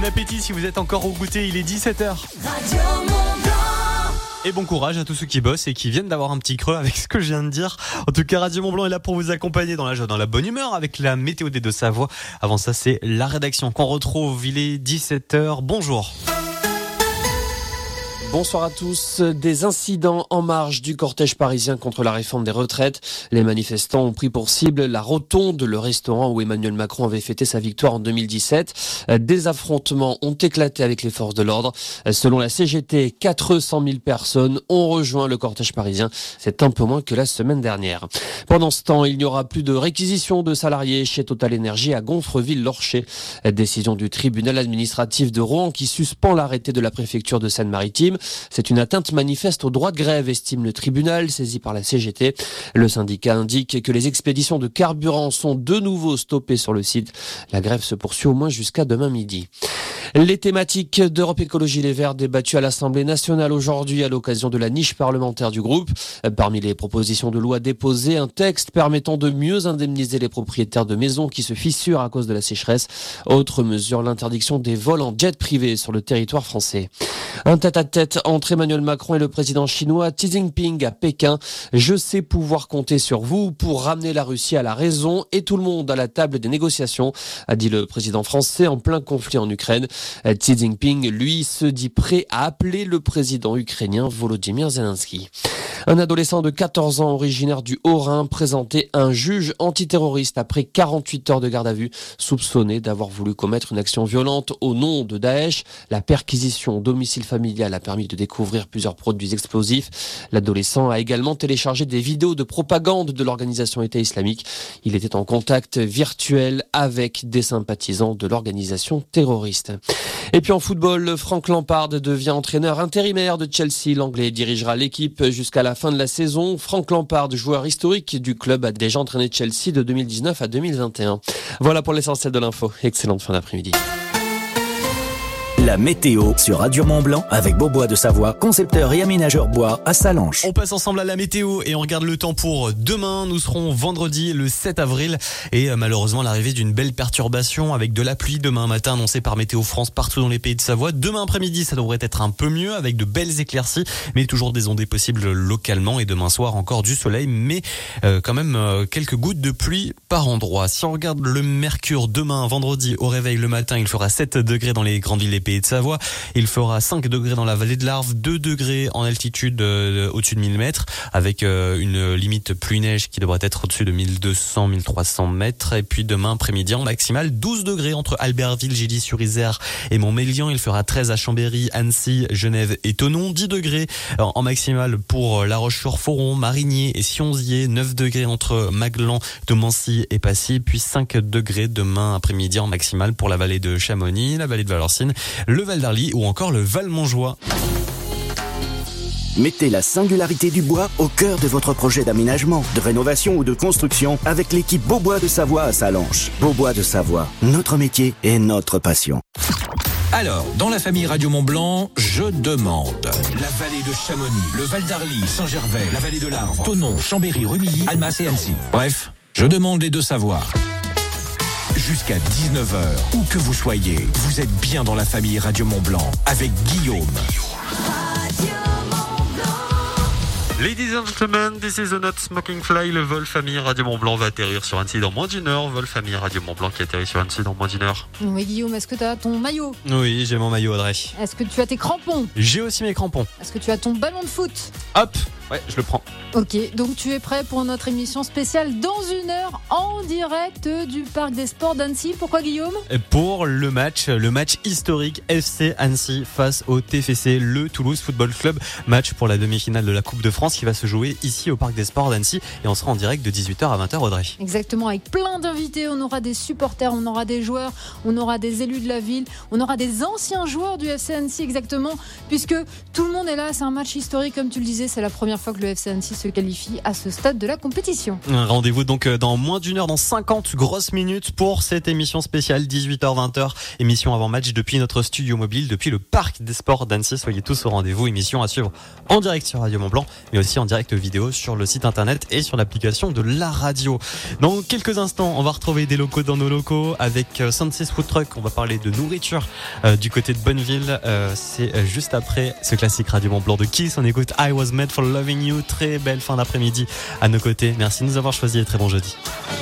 Bon appétit si vous êtes encore au goûter, il est 17h. Et bon courage à tous ceux qui bossent et qui viennent d'avoir un petit creux avec ce que je viens de dire. En tout cas, Radio Mont Blanc est là pour vous accompagner dans la joie, dans la bonne humeur avec la météo des Deux-Savoie. Avant ça, c'est la rédaction qu'on retrouve. Il est 17h. Bonjour. Bonsoir à tous. Des incidents en marge du cortège parisien contre la réforme des retraites. Les manifestants ont pris pour cible la Rotonde, le restaurant où Emmanuel Macron avait fêté sa victoire en 2017. Des affrontements ont éclaté avec les forces de l'ordre. Selon la CGT, 400 000 personnes ont rejoint le cortège parisien. C'est un peu moins que la semaine dernière. Pendant ce temps, il n'y aura plus de réquisition de salariés chez Total Énergie à Gonfreville-Lorcher. Décision du tribunal administratif de Rouen qui suspend l'arrêté de la préfecture de Seine-Maritime. C'est une atteinte manifeste au droit de grève, estime le tribunal, saisi par la CGT. Le syndicat indique que les expéditions de carburant sont de nouveau stoppées sur le site. La grève se poursuit au moins jusqu'à demain midi. Les thématiques d'Europe Écologie Les Verts débattues à l'Assemblée nationale aujourd'hui à l'occasion de la niche parlementaire du groupe. Parmi les propositions de loi déposées, un texte permettant de mieux indemniser les propriétaires de maisons qui se fissurent à cause de la sécheresse. Autre mesure, l'interdiction des vols en jet privé sur le territoire français. Un tête-à-tête entre Emmanuel Macron et le président chinois Xi Jinping à Pékin. Je sais pouvoir compter sur vous pour ramener la Russie à la raison et tout le monde à la table des négociations, a dit le président français en plein conflit en Ukraine. Xi Jinping, lui, se dit prêt à appeler le président ukrainien Volodymyr Zelensky. Un adolescent de 14 ans originaire du Haut-Rhin présenté à un juge antiterroriste après 48 heures de garde à vue, soupçonné d'avoir voulu commettre une action violente au nom de Daesh. La perquisition au domicile familial a permis de découvrir plusieurs produits explosifs. L'adolescent a également téléchargé des vidéos de propagande de l'organisation État islamique. Il était en contact virtuel avec des sympathisants de l'organisation terroriste. Et puis en football, Frank Lampard devient entraîneur intérimaire de Chelsea. L'Anglais dirigera l'équipe jusqu'à la fin de la saison. Frank Lampard, joueur historique du club, a déjà entraîné Chelsea de 2019 à 2021. Voilà pour l'essentiel de l'info. Excellente fin d'après-midi. La météo sur Radio Mont Blanc avec Beaubois de Savoie, concepteur et aménageur bois à Sallanches. On passe ensemble à la météo et on regarde le temps pour demain. Nous serons vendredi le 7 avril et malheureusement l'arrivée d'une belle perturbation avec de la pluie demain matin annoncée par Météo France partout dans les pays de Savoie. Demain après-midi, ça devrait être un peu mieux avec de belles éclaircies, mais toujours des ondées possibles localement et demain soir encore du soleil, mais quand même quelques gouttes de pluie par endroit. Si on regarde le mercure demain vendredi au réveil le matin, il fera 7 degrés dans les grandes villes des pays de Savoie. Il fera 5 degrés dans la vallée de l'Arve, 2 degrés en altitude au-dessus de 1000 mètres, avec une limite pluie-neige qui devrait être au-dessus de 1200-1300 mètres. Et puis demain après-midi en maximale, 12 degrés entre Albertville, Gilly-sur-Isère et Montmélian. Il fera 13 à Chambéry, Annecy, Genève et Thonon. 10 degrés en maximale pour La Roche-sur-Foron, Marigny et Sionzier. 9 degrés entre Maglan, Domancy et Passy. Puis 5 degrés demain après-midi en maximale pour la vallée de Chamonix, la vallée de Valorcine, le Val d'Arly ou encore le Val Montjoie. Mettez la singularité du bois au cœur de votre projet d'aménagement, de rénovation ou de construction avec l'équipe Beaubois de Savoie à Sallanches. Beaubois de Savoie, notre métier et notre passion. Alors, dans la famille Radio Mont Blanc, je demande la vallée de Chamonix, le Val d'Arly, Saint-Gervais, la vallée de l'Arve, Thonon, Chambéry, Rumilly, Annemasse et Annecy. Bref, je demande les deux savoirs. Jusqu'à 19h, où que vous soyez, vous êtes bien dans la famille Radio Mont Blanc avec Guillaume. Ladies and gentlemen, this is a not smoking fly. Le vol famille Radio Mont Blanc va atterrir sur Annecy dans moins d'une heure. Vol famille Radio Mont Blanc qui atterrit sur Annecy dans moins d'une heure. Oui, Guillaume, est-ce que tu as ton maillot ? Oui, j'ai mon maillot, Audrey. Est-ce que tu as tes crampons ? J'ai aussi mes crampons. Est-ce que tu as ton ballon de foot ? Hop, ouais, je le prends. Ok, donc tu es prêt pour notre émission spéciale dans une heure en direct du Parc des Sports d'Annecy. Pourquoi, Guillaume ? Pour le match historique FC Annecy face au TFC, le Toulouse Football Club. Match pour la demi-finale de la Coupe de France qui va se jouer ici au Parc des Sports d'Annecy. Et on sera en direct de 18h à 20h, Audrey. Exactement, avec plein d'invités. On aura des supporters, on aura des joueurs, on aura des élus de la ville, on aura des anciens joueurs du FC Annecy, exactement, puisque tout le monde est là. C'est un match historique, comme tu le disais. C'est la première fois que le FC Annecy se qualifie à ce stade de la compétition. Un rendez-vous donc dans moins d'une heure, dans 50 grosses minutes pour cette émission spéciale 18h-20h. Émission avant match depuis notre studio mobile, depuis le Parc des Sports d'Annecy. Soyez tous au rendez-vous. Émission à suivre en direct sur Radio Mont-Blanc, mais aussi en direct vidéo sur le site internet et sur l'application de la radio. Dans quelques instants, on va retrouver des locaux dans nos locaux avec Sunset Food Truck. On va parler de nourriture du côté de Bonneville. C'est juste après ce classique Radio Mont-Blanc de Kiss. On écoute I Was Made for Loving You. Très belle fin d'après-midi à nos côtés. Merci de nous avoir choisis et très bon jeudi.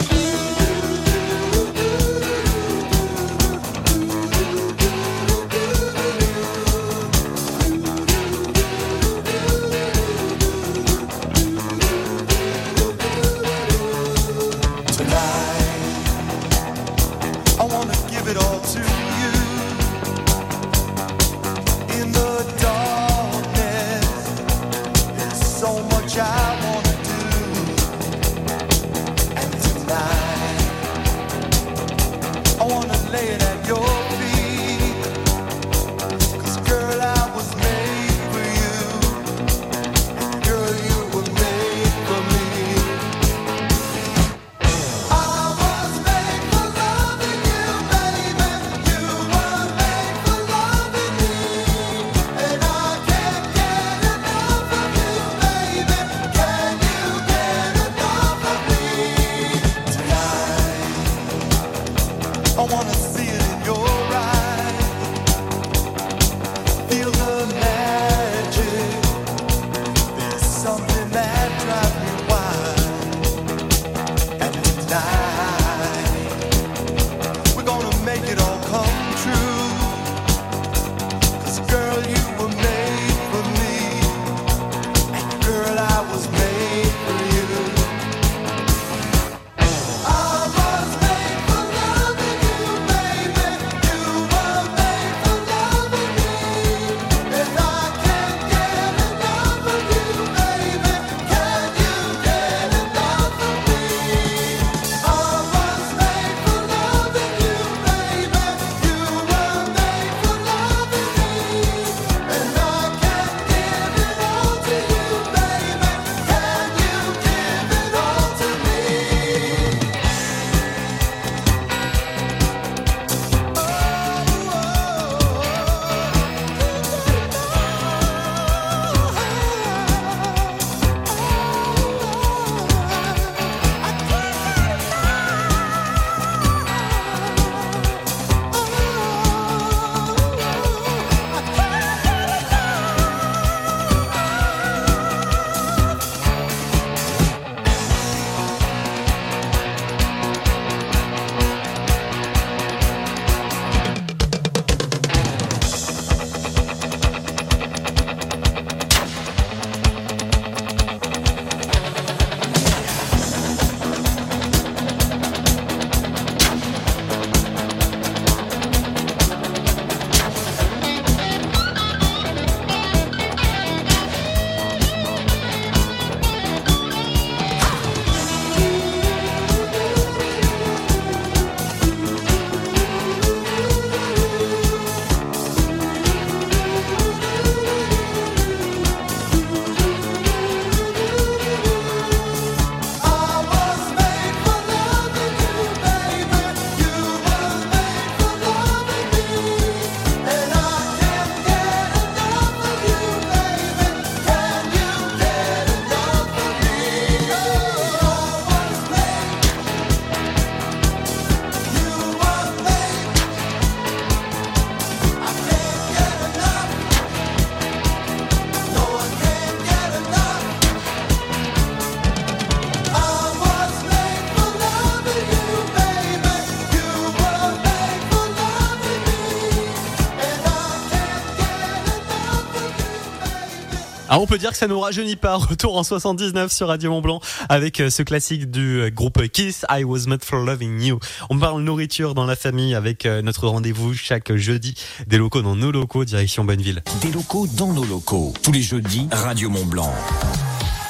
Ah, on peut dire que ça nous rajeunit pas. Retour en 79 sur Radio Mont-Blanc avec ce classique du groupe Kiss, I Was Made for Loving You. On parle nourriture dans la famille avec notre rendez-vous chaque jeudi. Des locaux dans nos locaux, direction Bonneville. Des locaux dans nos locaux. Tous les jeudis, Radio Mont-Blanc.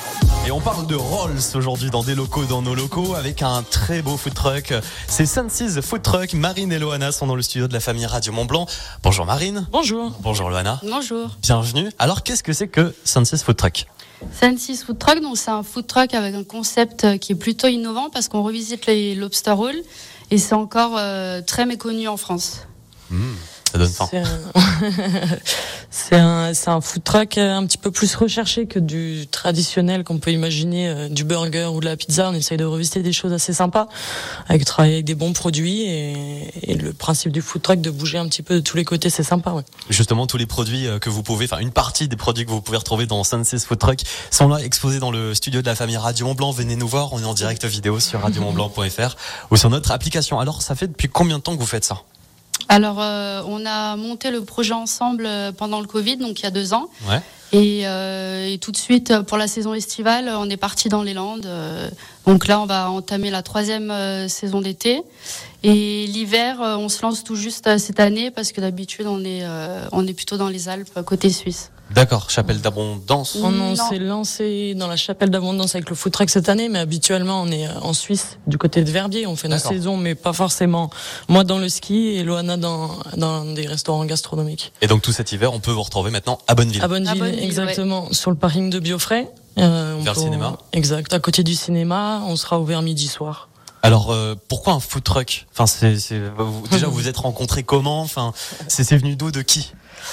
Et on parle de Rolls aujourd'hui dans des locaux, dans nos locaux, avec un très beau food truck. C'est Sun6 Food Truck. Marine et Loana sont dans le studio de la famille Radio Mont-Blanc. Bonjour Marine. Bonjour. Bonjour Loana. Bonjour. Bienvenue. Alors qu'est-ce que c'est que Sun6 Food Truck ? Sun6 Food Truck, donc c'est un food truck avec un concept qui est plutôt innovant parce qu'on revisite les lobster rolls et c'est encore très méconnu en France. Ça donne faim. C'est un food truck un petit peu plus recherché que du traditionnel qu'on peut imaginer, du burger ou de la pizza. On essaye de revisiter des choses assez sympas, avec travailler avec des bons produits et le principe du food truck de bouger un petit peu de tous les côtés, c'est sympa. Ouais. Justement, tous les produits que vous pouvez, une partie des produits que vous pouvez retrouver dans Sun6 Food Truck sont là exposés dans le studio de la famille Radio Mont-Blanc. Venez nous voir, on est en direct vidéo sur radiomontblanc.fr ou sur notre application. Alors, ça fait depuis combien de temps que vous faites ça ? Alors, on a monté le projet ensemble pendant le Covid, donc il y a 2 ans. Ouais. Et tout de suite, pour la saison estivale, on est parti dans les Landes. Donc là, on va entamer la 3e saison d'été. Et l'hiver, on se lance tout juste cette année parce que d'habitude, on est plutôt dans les Alpes, côté suisse. D'accord, Chapelle d'Abondance. On s'est lancé dans la Chapelle d'Abondance avec le food truck cette année, mais habituellement on est en Suisse, du côté de Verbier. On fait nos saisons, mais pas forcément. Moi dans le ski et Loana dans des restaurants gastronomiques. Et donc tout cet hiver, on peut vous retrouver maintenant à Bonneville. À Bonneville, exactement, ouais. Sur le parking de Biofrais. Vers le cinéma. Exact, à côté du cinéma. On sera ouvert midi soir. Alors pourquoi un food truck ? Déjà vous vous êtes rencontrés comment ? C'est venu d'où, de qui ?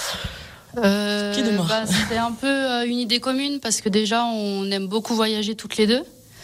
C'était un peu une idée commune parce que déjà on aime beaucoup voyager toutes les deux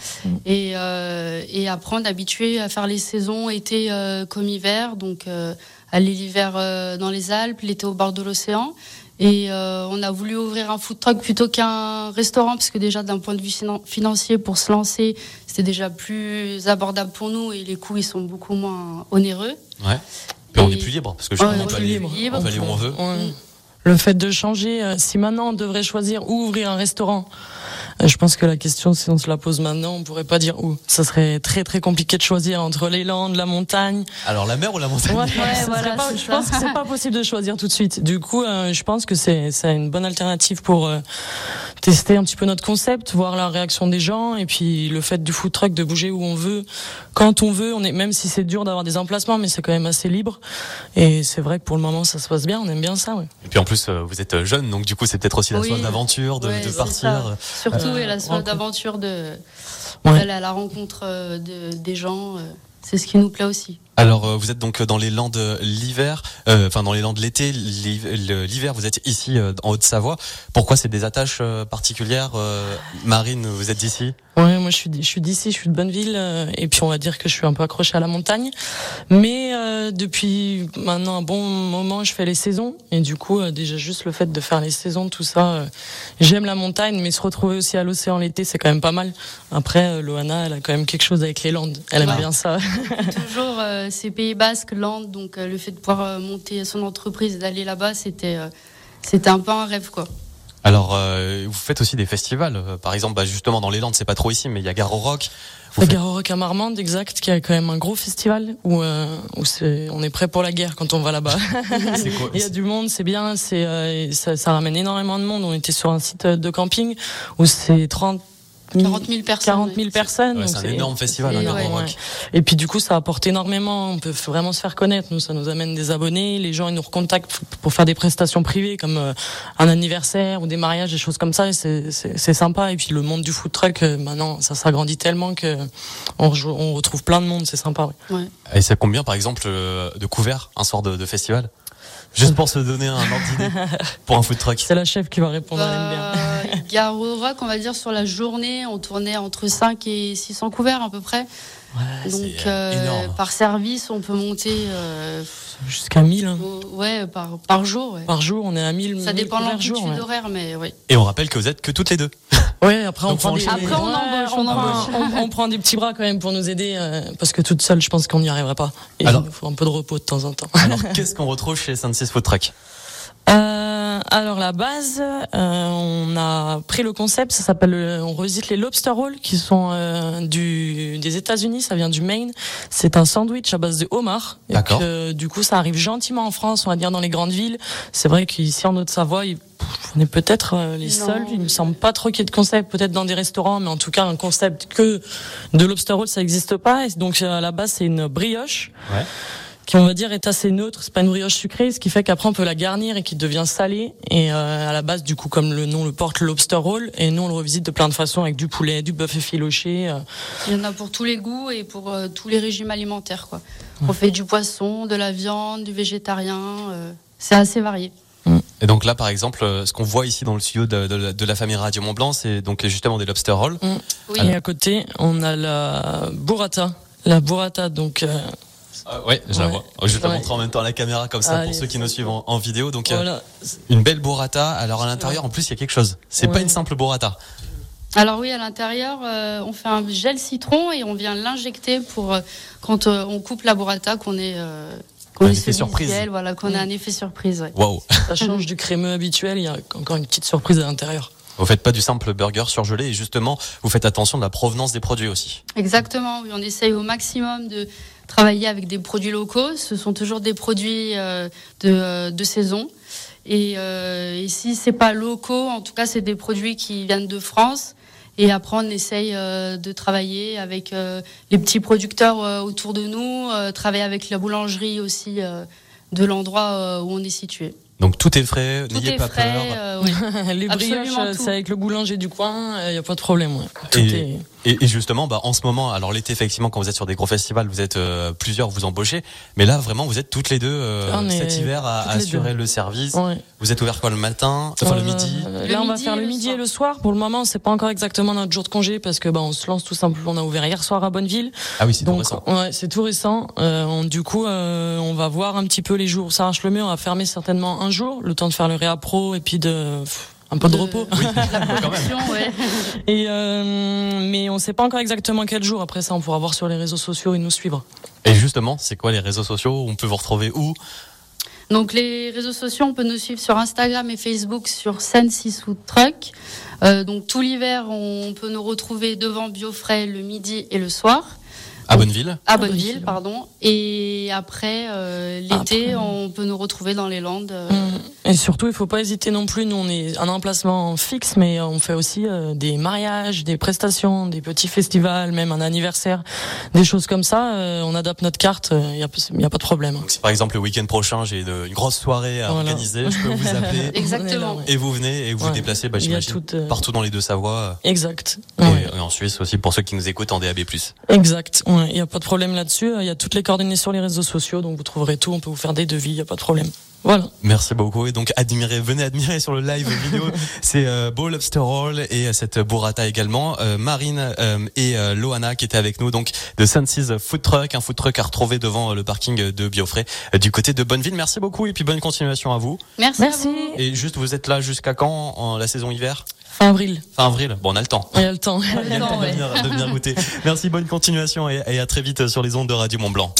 et après on est habitué à faire les saisons été comme hiver, donc aller l'hiver dans les Alpes, l'été au bord de l'océan, et on a voulu ouvrir un food truck plutôt qu'un restaurant parce que déjà d'un point de vue financier pour se lancer c'était déjà plus abordable pour nous et les coûts ils sont beaucoup moins onéreux. Ouais. Puis on est plus libre parce que justement on peut aller où on veut. Ouais. Le fait de changer, si maintenant on devrait choisir où ouvrir un restaurant, je pense que la question, si on se la pose maintenant, on pourrait pas dire où. Ça serait très très compliqué de choisir entre les Landes, la montagne. Alors la mer ou la montagne ? Je pense que c'est pas possible de choisir tout de suite. Du coup, je pense que c'est une bonne alternative pour tester un petit peu notre concept, voir la réaction des gens, et puis le fait du food truck de bouger où on veut, quand on veut. Même si c'est dur d'avoir des emplacements, mais c'est quand même assez libre. Et c'est vrai que pour le moment, ça se passe bien. On aime bien ça. Ouais. Et puis en plus, vous êtes jeune, donc du coup, c'est peut-être aussi la soif d'aventure, de partir. Surtout et la soif d'aventure d'aller à la rencontre des gens. C'est ce qui nous plaît aussi. Alors, vous êtes donc dans les Landes l'hiver, dans les Landes l'été. L'hiver, vous êtes ici en Haute-Savoie. Pourquoi c'est des attaches particulières ? Marine, vous êtes d'ici ? Ouais, moi je suis d'ici, je suis de Bonneville, et puis on va dire que je suis un peu accrochée à la montagne. Mais depuis maintenant un bon moment, je fais les saisons, et du coup déjà juste le fait de faire les saisons, tout ça, j'aime la montagne, mais se retrouver aussi à l'océan l'été, c'est quand même pas mal. Après, Loana, elle a quand même quelque chose avec les Landes, elle aime bien ça. Toujours c'est Pays Basque, Landes, donc le fait de pouvoir monter son entreprise et d'aller là-bas, c'était un peu un rêve, quoi. Alors, vous faites aussi des festivals. Par exemple, justement, dans les Landes, c'est pas trop ici, mais il y a Gare au Rock. Gare au Rock à Marmande, exact, qui a quand même un gros festival où on est prêt pour la guerre quand on va là-bas. Il y a du monde, c'est bien, ça ramène énormément de monde. On était sur un site de camping où c'est 40 000 personnes. Ouais, c'est un énorme festival, Gare au Rock. Et puis du coup, ça apporte énormément. On peut vraiment se faire connaître. Nous, ça nous amène des abonnés. Les gens, ils nous recontactent pour faire des prestations privées, comme un anniversaire ou des mariages, des choses comme ça. Et c'est sympa. Et puis le monde du food truck, maintenant, ça s'agrandit tellement que on retrouve plein de monde. C'est sympa. Ouais. Et c'est combien, par exemple, de couverts un soir de festival ? Juste pour se donner un ordre d'idée pour un food truck. C'est la chef qui va répondre, elle aime bien. Gare au Rock, on va dire sur la journée, on tournait entre 5 et 600 couverts à peu près. Ouais, donc par service, on peut monter jusqu'à 1000. Hein. Par jour. Ouais. Par jour, on est à 1000. Ça dépend de l'amplitude horaire, mais oui. Et on rappelle que vous êtes que toutes les deux. Ouais, après on prend on prend des petits bras quand même pour nous aider parce que toute seule, je pense qu'on n'y arriverait pas. Et il nous faut un peu de repos de temps en temps. Alors, qu'est-ce qu'on retrouve chez Sun6 Food Truck ? Alors la base, on a pris le concept, ça s'appelle, on revisite les lobster rolls qui sont des États-Unis, ça vient du Maine. C'est un sandwich à base de homard. D'accord. Et du coup, ça arrive gentiment en France, on va dire dans les grandes villes. C'est vrai qu'ici en Haute-Savoie, on est peut-être les seuls. Il me semble pas trop qu'il y ait de concept, peut-être dans des restaurants, mais en tout cas un concept que de lobster roll, ça n'existe pas. Et donc à la base, c'est une brioche. Ouais. Qui on va dire est assez neutre, c'est pas une brioche sucrée, ce qui fait qu'après on peut la garnir et qui devient salée. Et à la base, du coup, comme le nom le porte, lobster roll, et nous on le revisite de plein de façons avec du poulet, du bœuf effiloché. Il y en a pour tous les goûts et pour tous les régimes alimentaires, quoi. On fait du poisson, de la viande, du végétarien, c'est assez varié. Et donc là, par exemple, ce qu'on voit ici dans le studio de la famille Radio Mont Blanc, c'est donc justement des lobster rolls. Oui. Et à côté, on a la burrata. La burrata, donc... ouais, je la vois. Je vais te Ouais. montrer en même temps à la caméra comme ça. Allez, pour ceux qui nous c'est suivent bon. en vidéo. Donc Voilà. une belle burrata. Alors à l'intérieur, en plus, il y a quelque chose. C'est pas Ouais. une simple burrata. Alors oui, à l'intérieur, on fait un gel citron et on vient l'injecter pour quand on coupe la burrata qu'on ait Un effet surprise. voilà, qu'on ait un effet surprise. Ouais. Waouh. Ça change du crémeux habituel, il y a encore une petite surprise à l'intérieur. Vous faites pas du simple burger surgelé et justement, vous faites attention de la provenance des produits aussi. Exactement, oui, on essaye au maximum de travailler avec des produits locaux. Ce sont toujours des produits de saison. Et si c'est pas locaux, en tout cas, c'est des produits qui viennent de France. Et après, on essaye de travailler avec les petits producteurs autour de nous, travailler avec la boulangerie aussi de l'endroit où on est situé. Donc tout est frais, Tout n'ayez est pas frais, peur. oui. Les Absolument brioches, tout. c'est avec le boulanger du coin, il n'y a pas de problème. Ouais. Tout est... Et justement, en ce moment, alors l'été, effectivement, quand vous êtes sur des gros festivals, vous êtes plusieurs, vous embauchez. Mais là, vraiment, vous êtes toutes les deux On est cet hiver à toutes les assurer deux. le service. Ouais. Vous êtes ouvert quoi le matin, enfin le midi. Là, on va midi faire et le le midi soir. et le soir. Pour le moment, c'est pas encore exactement notre jour de congé parce que on se lance tout simplement. On a ouvert hier soir à Bonneville. Ah oui, c'est tout Donc, récent. ouais, c'est tout récent. Du coup, on va voir un petit peu les jours où ça marche le mieux. On va fermer certainement un jour, le temps de faire le réa pro et puis un peu de repos. La production, ouais. Et mais on sait pas encore exactement quel jour. Après ça, on pourra voir sur les réseaux sociaux et nous suivre. Et justement, c'est quoi les réseaux sociaux? On peut vous retrouver où? Donc les réseaux sociaux, on peut nous suivre sur Instagram et Facebook sur Sensi Food Truck. Donc tout l'hiver, on peut nous retrouver devant Biofrais le midi et le soir. À Bonneville. À Bonneville, pardon. Et après, l'été, Après. on peut nous retrouver dans les Landes. Et surtout, il faut pas hésiter non plus. Nous, on est un emplacement fixe, mais on fait aussi des mariages, des prestations, des petits festivals, même un anniversaire, des choses comme ça. On adapte notre carte. Il y a pas de problème. Donc si par exemple le week-end prochain, j'ai une grosse soirée à Voilà. organiser, je peux vous appeler. Exactement. On est là, ouais. Et vous venez et vous vous Ouais. déplacez, Il y a j'imagine, toute, partout dans les Deux-Savoies. Exact. Et, Ouais. et en Suisse aussi, pour ceux qui nous écoutent en DAB+. Exact. Ouais. Il y a pas de problème là-dessus. Il y a toutes les coordonnées sur les réseaux sociaux, donc vous trouverez tout. On peut vous faire des devis. Il y a pas de problème. Voilà. Merci beaucoup. Et donc, venez admirer sur le live vidéo ces beaux lobster rolls et cette burrata également. Marine et Loana qui étaient avec nous, donc de Sensi's Food Truck, un food truck à retrouver devant le parking de Biofrais du côté de Bonneville. Merci beaucoup et puis bonne continuation à vous. Merci. Merci. À vous. Et juste, vous êtes là jusqu'à quand en la saison hiver? Fin avril. Fin avril. Bon, on a le temps. Il y a le temps. Il y a le temps de venir goûter. Merci, bonne continuation et à très vite sur les ondes de Radio Mont Blanc.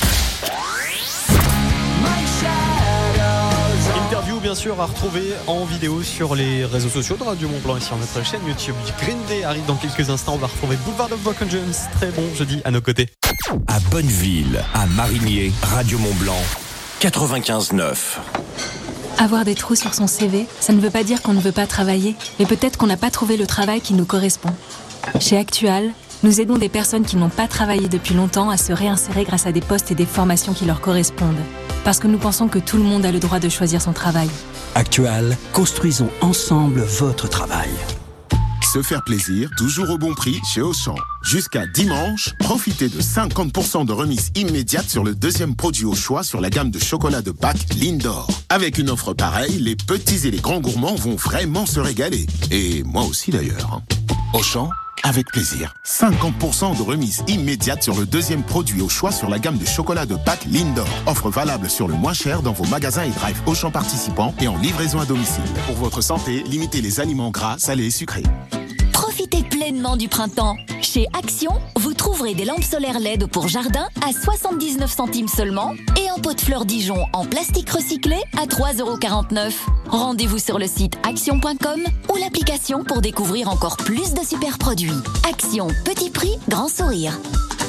Interview bien sûr à retrouver en vidéo sur les réseaux sociaux de Radio Mont Blanc et sur notre chaîne YouTube. Green Day arrive dans quelques instants. On va retrouver Boulevard of Broken Jones. Très bon jeudi à nos côtés. À Bonneville, à Marigné, Radio Mont Blanc, 95.9. Avoir des trous sur son CV, ça ne veut pas dire qu'on ne veut pas travailler, mais peut-être qu'on n'a pas trouvé le travail qui nous correspond. Chez Actual, nous aidons des personnes qui n'ont pas travaillé depuis longtemps à se réinsérer grâce à des postes et des formations qui leur correspondent. Parce que nous pensons que tout le monde a le droit de choisir son travail. Actual, construisons ensemble votre travail. Se faire plaisir, toujours au bon prix chez Auchan. Jusqu'à dimanche, profitez de 50% de remise immédiate sur le deuxième produit au choix sur la gamme de chocolat de Pâques Lindor. Avec une offre pareille, les petits et les grands gourmands vont vraiment se régaler. Et moi aussi d'ailleurs. Auchan, avec plaisir. 50% de remise immédiate sur le deuxième produit au choix sur la gamme de chocolat de Pâques Lindor. Offre valable sur le moins cher dans vos magasins et drive Auchan participants et en livraison à domicile. Pour votre santé, limitez les aliments gras, salés et sucrés. Profitez Profitez pleinement du printemps. Chez Action, vous trouverez des lampes solaires LED pour jardin à 79 centimes seulement et un pot de fleurs Dijon en plastique recyclé à 3,49 €. Rendez-vous sur le site action.com ou l'application pour découvrir encore plus de super produits. Action, petit prix, grand sourire.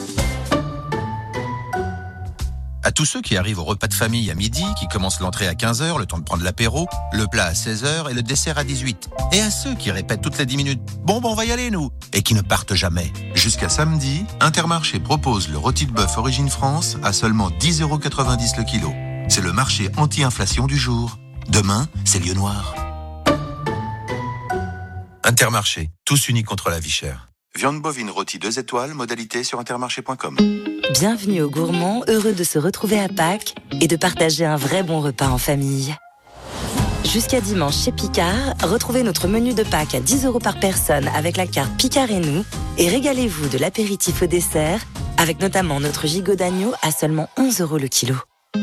À tous ceux qui arrivent au repas de famille à midi, qui commencent l'entrée à 15h, le temps de prendre l'apéro, le plat à 16h et le dessert à 18h. Et à ceux qui répètent toutes les 10 minutes « Bon, on va y aller, nous !» et qui ne partent jamais. Jusqu'à samedi, Intermarché propose le rôti de bœuf Origine France à seulement 10,90 € le kilo. C'est le marché anti-inflation du jour. Demain, c'est Lieu Noir. Intermarché, tous unis contre la vie chère. Viande bovine rôti 2 étoiles, modalité sur intermarché.com. Bienvenue aux gourmands, heureux de se retrouver à Pâques et de partager un vrai bon repas en famille. Jusqu'à dimanche chez Picard, retrouvez notre menu de Pâques à 10 € par personne avec la carte Picard et nous et régalez-vous de l'apéritif au dessert avec notamment notre gigot d'agneau à seulement 11 € le kilo.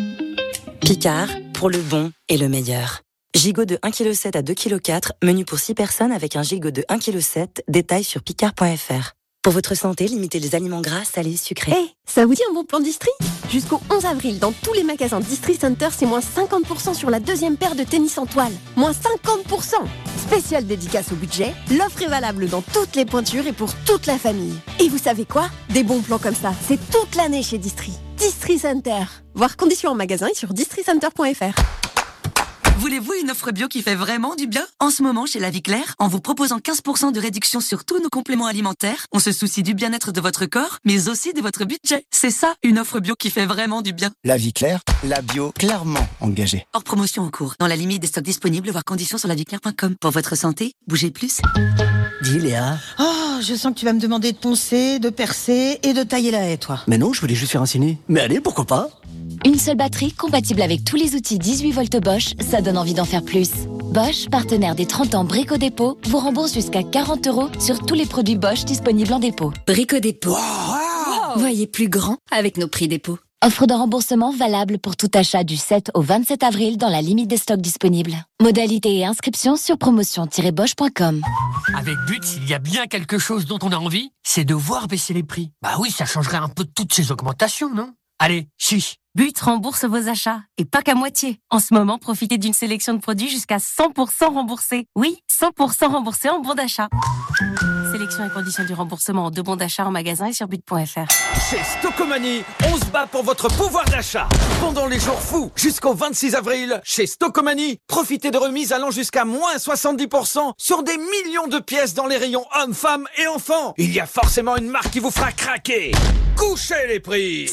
Picard, pour le bon et le meilleur. Gigot de 1,7 kg à 2,4 kg, menu pour 6 personnes avec un gigot de 1,7 kg, détail sur picard.fr. Pour votre santé, limitez les aliments gras, salés, sucrés. Hey, ça vous dit un bon plan Distri ? Jusqu'au 11 avril, dans tous les magasins Distri Center, c'est moins 50% sur la deuxième paire de tennis en toile. Moins 50%. Spécial dédicace au budget, l'offre est valable dans toutes les pointures et pour toute la famille. Et vous savez quoi ? Des bons plans comme ça, c'est toute l'année chez Distri. Distri Center. Voir conditions en magasin et sur districenter.fr. Voulez-vous une offre bio qui fait vraiment du bien ? En ce moment, chez La Vie Claire, en vous proposant 15% de réduction sur tous nos compléments alimentaires, on se soucie du bien-être de votre corps, mais aussi de votre budget. C'est ça, une offre bio qui fait vraiment du bien. La Vie Claire, la bio clairement engagée. Hors promotion en cours, dans la limite des stocks disponibles, voir conditions sur laviclaire.com. Pour votre santé, bougez plus. Dis Léa. Oh, je sens que tu vas me demander de poncer, de percer et de tailler la haie, toi. Mais non, je voulais juste faire un ciné. Mais allez, pourquoi pas ? Une seule batterie, compatible avec tous les outils 18 volts Bosch, ça donne envie d'en faire plus. Bosch, partenaire des 30 ans Brico Dépôt, vous rembourse jusqu'à 40 € sur tous les produits Bosch disponibles en dépôt. Brico Dépôt. Wow. Voyez plus grand avec nos prix dépôt. Offre de remboursement valable pour tout achat du 7 au 27 avril dans la limite des stocks disponibles. Modalité et inscription sur promotion-bosch.com. Avec Butz, il y a bien quelque chose dont on a envie, c'est de voir baisser les prix. Bah oui, ça changerait un peu de toutes ces augmentations, non ? Allez, chiche. Butz rembourse vos achats, et pas qu'à moitié. En ce moment, profitez d'une sélection de produits jusqu'à 100% remboursés. Oui, 100% remboursés en bon d'achat. Sélection et conditions du remboursement en 2 bons d'achat en magasin et sur but.fr. Chez Stocomanie, on se bat pour votre pouvoir d'achat. Pendant les jours fous, jusqu'au 26 avril, chez Stocomanie, profitez de remises allant jusqu'à moins 70% sur des millions de pièces dans les rayons hommes, femmes et enfants. Il y a forcément une marque qui vous fera craquer. Couchez les prix.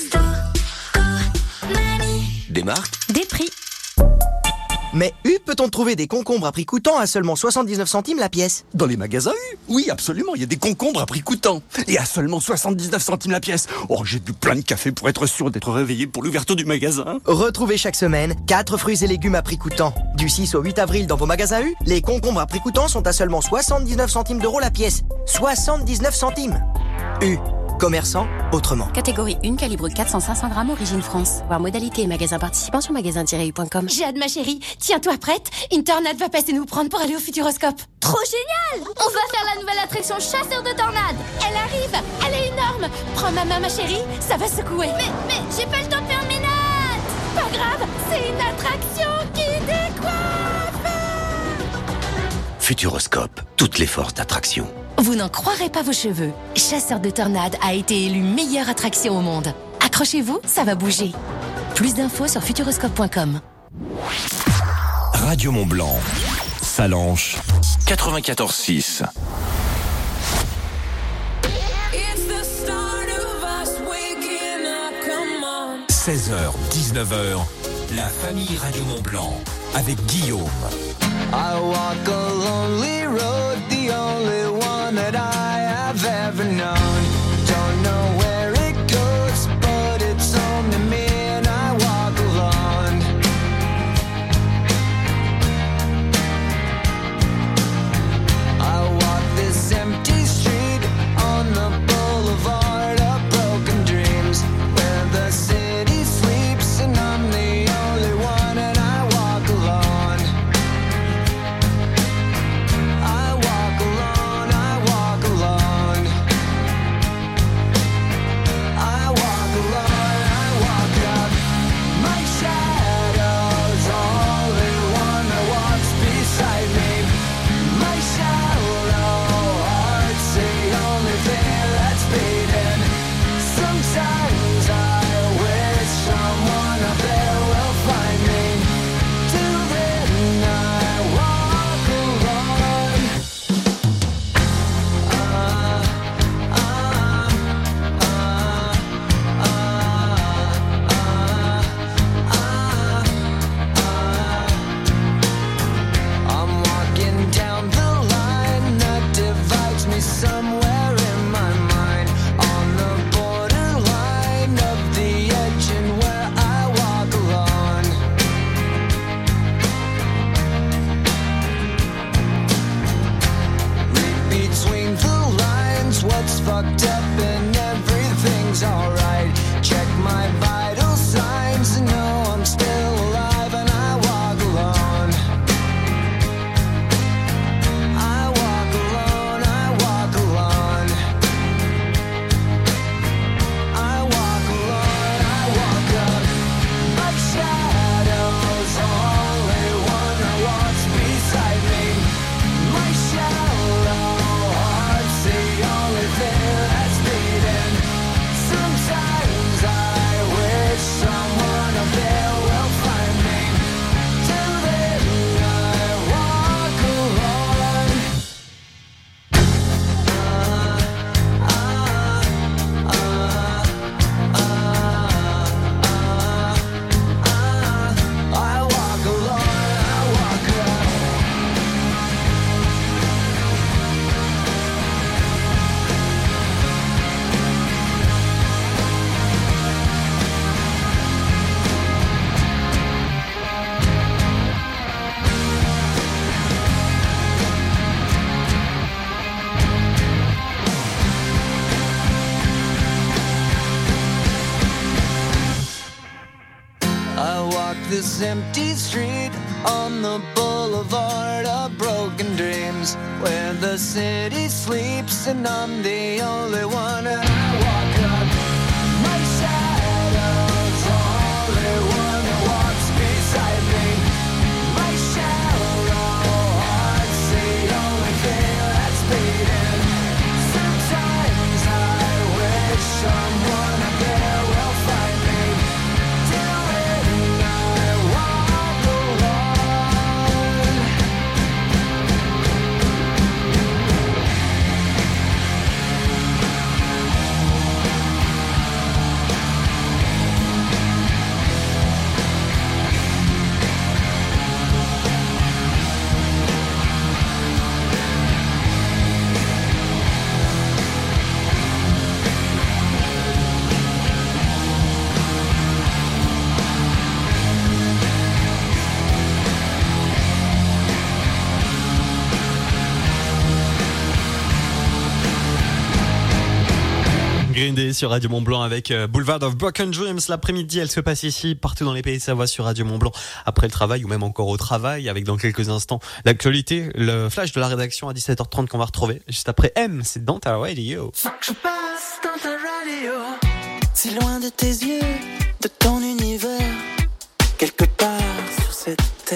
Des marques ? Des prix. Mais U, peut-on trouver des concombres à prix coûtant à seulement 79 centimes la pièce ? Dans les magasins U ? Oui, absolument, il y a des concombres à prix coûtant. Et à seulement 79 centimes la pièce. Oh, j'ai bu plein de café pour être sûr d'être réveillé pour l'ouverture du magasin. Retrouvez chaque semaine 4 fruits et légumes à prix coûtant. Du 6 au 8 avril dans vos magasins U, les concombres à prix coûtant sont à seulement 79 centimes d'euros la pièce. 79 centimes. U. Commerçant autrement. Catégorie 1, calibre 400-500 grammes, origine France. Voir modalité et magasin participant sur magasin-u.com. J'ai hâte, ma chérie. Tiens-toi prête. Une tornade va passer nous prendre pour aller au Futuroscope. Trop génial! On va faire la nouvelle attraction chasseur de tornades. Elle arrive. Elle est énorme. Prends ma main, ma chérie. Ça va secouer. Mais j'ai pas le temps de faire mes notes. Pas grave. C'est une attraction qui décoiffe. Futuroscope, toutes les forces d'attraction. Vous n'en croirez pas vos cheveux. Chasseur de tornades a été élu meilleure attraction au monde. Accrochez-vous, ça va bouger. Plus d'infos sur futuroscope.com. Radio Mont-Blanc, Salanches, 94.6. « 16h, 19h, la famille Radio Mont-Blanc avec Guillaume. I walk a lonely road, the only one that I have ever known. Don't know where it goes, but it's home to me and I walk alone. I walk this empty street on the boulevard of broken dreams, where the city sleeps and I'm the only one and I walk alone. I walk alone, I walk alone. I walk this empty street on the boulevard of broken dreams, where the city sleeps and I'm the only one. And I walk up, my shadow's only one that walks beside me. My shallow heart's the only thing that's beating. Sometimes I wish someone up there will find me. Till then I walk alone. Green Day sur Radio Mont-Blanc avec Boulevard of Broken Dreams. L'après-midi, elle se passe ici, partout dans les pays de Savoie sur Radio Mont-Blanc. Après le travail ou même encore au travail, avec dans quelques instants l'actualité, le flash de la rédaction à 17h30 qu'on va retrouver. Juste après M, c'est dans ta radio. Faut que je passe dans ta radio, si loin de tes yeux, de ton univers, quelque part sur cette terre.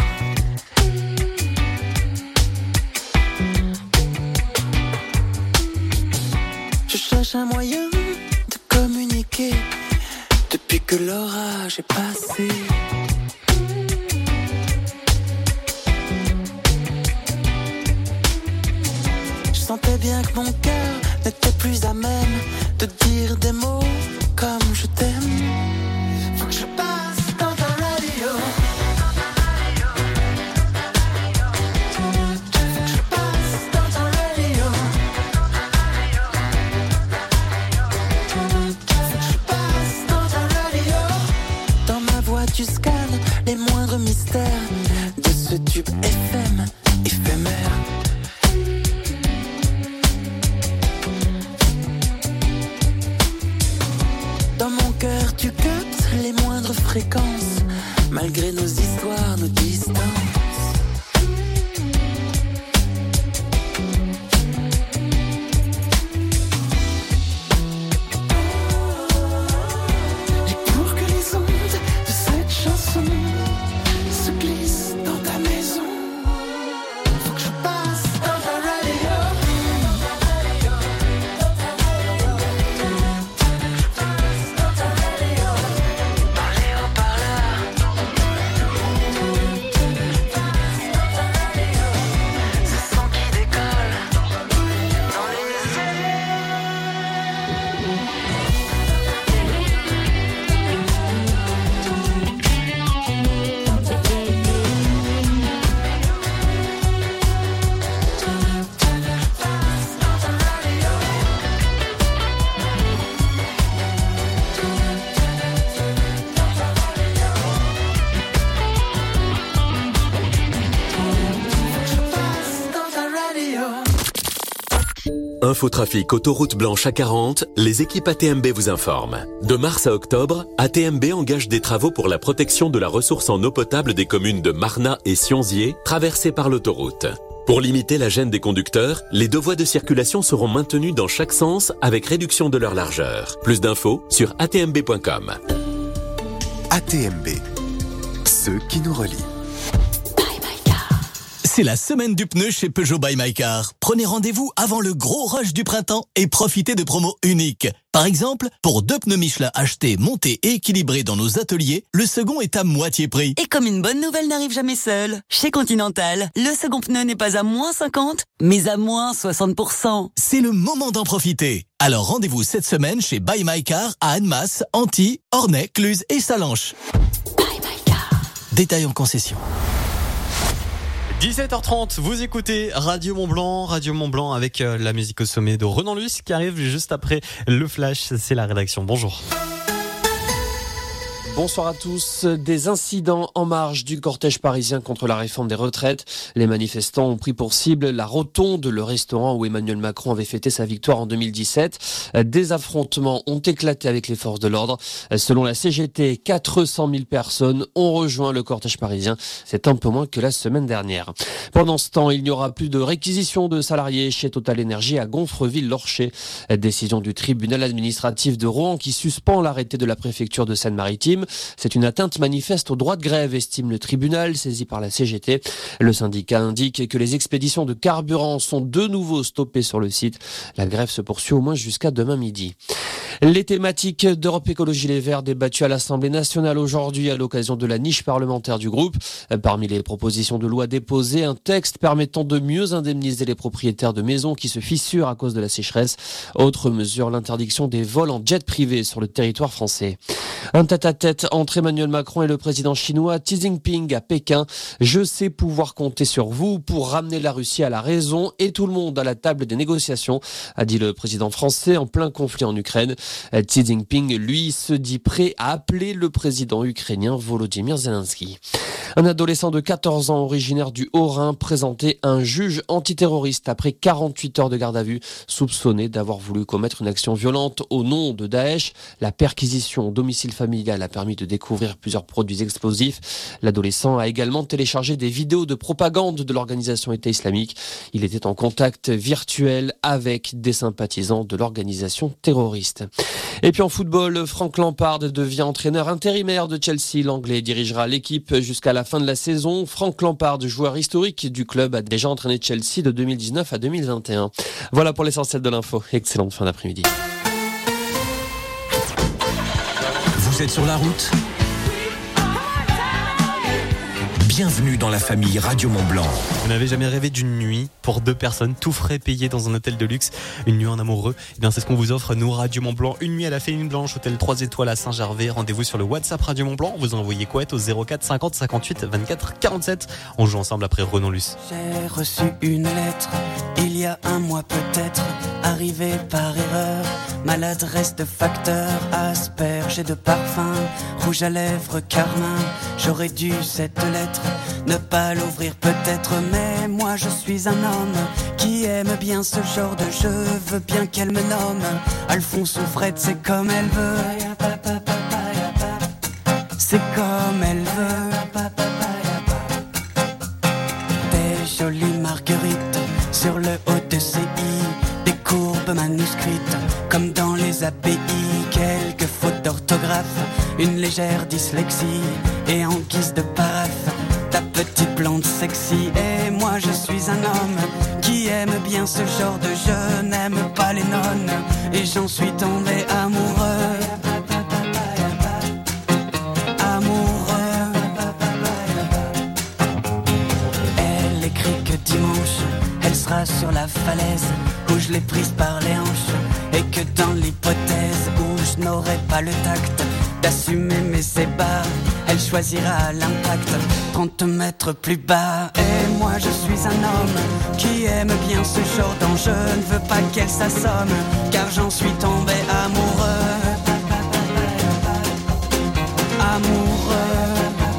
Je cherche un moyen de communiquer depuis que l'orage est passé. Je sentais bien que mon cœur n'était plus à même de dire des mots comme je t'aime. Faut que je passe dans ta radio. Faut que je passe dans ta radio. Faut que je passe dans ta radio. Dans ma voix tu scannes les moindres mystères de ce tube FM éphémère. Dans mon cœur tu captes les moindres fréquences, malgré nos histoires, nos distances. Et pour que les ondes de cette chanson se glissent dans ta maison, faut que je passe dans ta radio. Infotrafic autoroute blanche à 40, les équipes ATMB vous informent. De mars à octobre, ATMB engage des travaux pour la protection de la ressource en eau potable des communes de Marnat et Sionzier, traversées par l'autoroute. Pour limiter la gêne des conducteurs, les deux voies de circulation seront maintenues dans chaque sens avec réduction de leur largeur. Plus d'infos sur atmb.com. ATMB, ceux qui nous relient. C'est la semaine du pneu chez Peugeot by My Car. Prenez rendez-vous avant le gros rush du printemps et profitez de promos uniques. Par exemple, pour 2 pneus Michelin achetés, montés et équilibrés dans nos ateliers, le second est à moitié prix. Et comme une bonne nouvelle n'arrive jamais seule, chez Continental, le second pneu n'est pas à moins 50, mais à moins 60%. C'est le moment d'en profiter. Alors rendez-vous cette semaine chez By My Car à Annemasse, Antilles, Ornay, Cluse et Salanches. By My Car. Détail en concession. 17h30, vous écoutez Radio Mont-Blanc avec la musique au sommet de Renan Luce qui arrive juste après le flash, c'est la rédaction. Bonjour. Bonsoir à tous. Des incidents en marge du cortège parisien contre la réforme des retraites. Les manifestants ont pris pour cible la Rotonde, le restaurant où Emmanuel Macron avait fêté sa victoire en 2017. Des affrontements ont éclaté avec les forces de l'ordre. Selon la CGT, 400 000 personnes ont rejoint le cortège parisien. C'est un peu moins que la semaine dernière. Pendant ce temps, il n'y aura plus de réquisition de salariés chez Total Énergie à Gonfreville-Lorcher. Décision du tribunal administratif de Rouen qui suspend l'arrêté de la préfecture de Seine-Maritime. C'est une atteinte manifeste au droit de grève, estime le tribunal, saisi par la CGT. Le syndicat indique que les expéditions de carburant sont de nouveau stoppées sur le site. La grève se poursuit au moins jusqu'à demain midi. Les thématiques d'Europe Écologie Les Verts débattues à l'Assemblée nationale aujourd'hui à l'occasion de la niche parlementaire du groupe. Parmi les propositions de loi déposées, un texte permettant de mieux indemniser les propriétaires de maisons qui se fissurent à cause de la sécheresse. Autre mesure, l'interdiction des vols en jet privé sur le territoire français. Un tête-à-tête entre Emmanuel Macron et le président chinois Xi Jinping à Pékin. Je sais pouvoir compter sur vous pour ramener la Russie à la raison et tout le monde à la table des négociations, a dit le président français en plein conflit en Ukraine. Xi Jinping, lui, se dit prêt à appeler le président ukrainien Volodymyr Zelensky. Un adolescent de 14 ans originaire du Haut-Rhin présenté à un juge antiterroriste après 48 heures de garde à vue, soupçonné d'avoir voulu commettre une action violente au nom de Daesh. La perquisition au domicile familial a permis de découvrir plusieurs produits explosifs. L'adolescent a également téléchargé des vidéos de propagande de l'organisation État islamique. Il était en contact virtuel avec des sympathisants de l'organisation terroriste. Et puis en football, Frank Lampard devient entraîneur intérimaire de Chelsea. L'Anglais dirigera l'équipe jusqu'à la fin de la saison. Frank Lampard, joueur historique du club, a déjà entraîné Chelsea de 2019 à 2021. Voilà pour l'essentiel de l'info. Excellente fin d'après-midi. Vous êtes sur la route ? Bienvenue dans la famille Radio Mont-Blanc. Vous n'avez jamais rêvé d'une nuit pour 2 personnes, tout frais payé dans un hôtel de luxe, une nuit en amoureux? Eh bien, c'est ce qu'on vous offre, nous, Radio Mont-Blanc. Une nuit à la Féline Blanche, hôtel 3 étoiles à Saint-Gervais. Rendez-vous sur le WhatsApp Radio Mont-Blanc. Vous envoyez couette au 04 50 58 24 47. On joue ensemble après Renan Luce. J'ai reçu une lettre, il y a un mois peut-être, arrivée par erreur. Maladresse de facteur, asperge et de parfum, rouge à lèvres, carmin. J'aurais dû cette lettre ne pas l'ouvrir peut-être, mais moi je suis un homme qui aime bien ce genre de jeu. Veux bien qu'elle me nomme Alphonse ou Fred, c'est comme elle veut. C'est comme elle veut. Des jolies marguerites sur le haut de ses i, des courbes manuscrites comme dans les API, quelques fautes d'orthographe, une légère dyslexie, et en guise de paraphe, ta petite blonde sexy. Et moi je suis un homme qui aime bien ce genre de jeu, n'aime pas les nonnes, et j'en suis tombé amoureux. Amoureux. Elle écrit que dimanche, elle sera sur la falaise où je l'ai prise par les hanches, et que dans l'hypothèse où je n'aurai pas le tact d'assumer mes ébats, elle choisira l'impact 30 mètres plus bas. Et moi je suis un homme qui aime bien ce genre d'enjeu, ne veux pas qu'elle s'assomme, car j'en suis tombé amoureux. Amoureux.